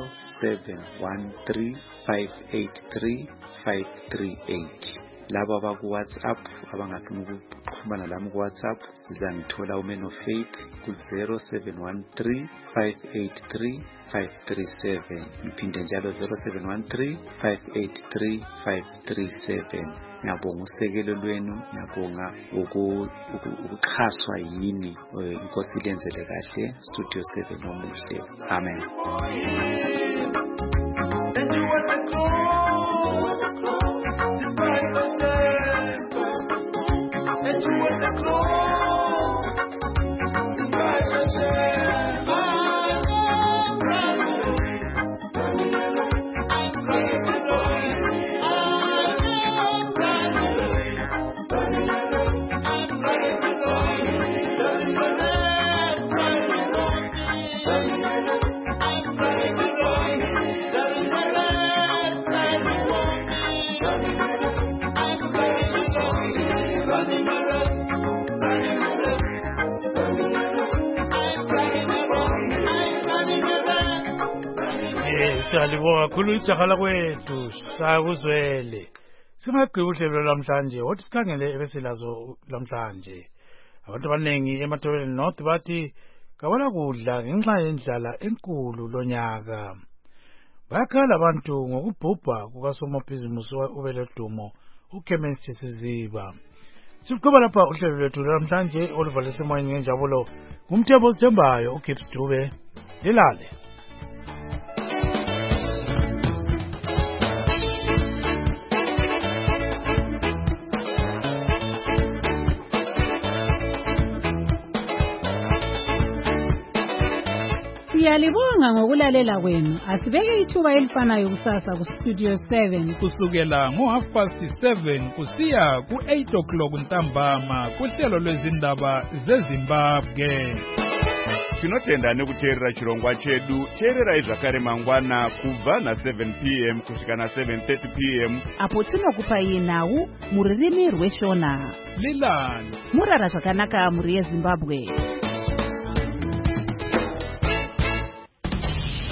0713 583 538. Labo abaku-WhatsApp abangafuna ukuxhumana lami ku-WhatsApp ngizangithola uMan of Faith ku-0713 583 537. Ngiphinde njalo 0713 583 537. Ngiyabonga usekelo lwenu, ngiyabonga ukuxhaswa yini. Inkosi ilenzele kahle. Studio 7 omuhle. Amen. Siyalibonga kakhulu ijaha kwethu sakuzwele. Singagqiba uhlelo lamhlanje wathi sikhangele ebesilazo lamhlanje. Abantu abaningi eMatobeleni North bathi kabala kudla ngenxa yendlala enkulu lonyaka. Bayakhala abantu ngokubhubha kukasomabhizimusi ubeledumo uClemens Siziba. Siqhubeka lapha uhlelo lwethu lamhlanje oluvalise emoyeni ngenjabulo ngumthembu osithembayo uGibbs Dube. Lilale. Siyalibonga ngokulalela kwenu. Asibeke ithuba elifanayo kusasa kuStudio 7 kusukela ngo7:30 kusiya ku8:00 ntambama kuhlelo lwezindaba zeZimbabwe. Tinotenda nekuteerera chirongwa chedu. Teerera zvakare mangwana kubva na7 p.m. kusvika na7:30 p.m. apo tinokupai nhau muririmi rweshona. Lilani Murara zvakanaka muri yeZimbabwe.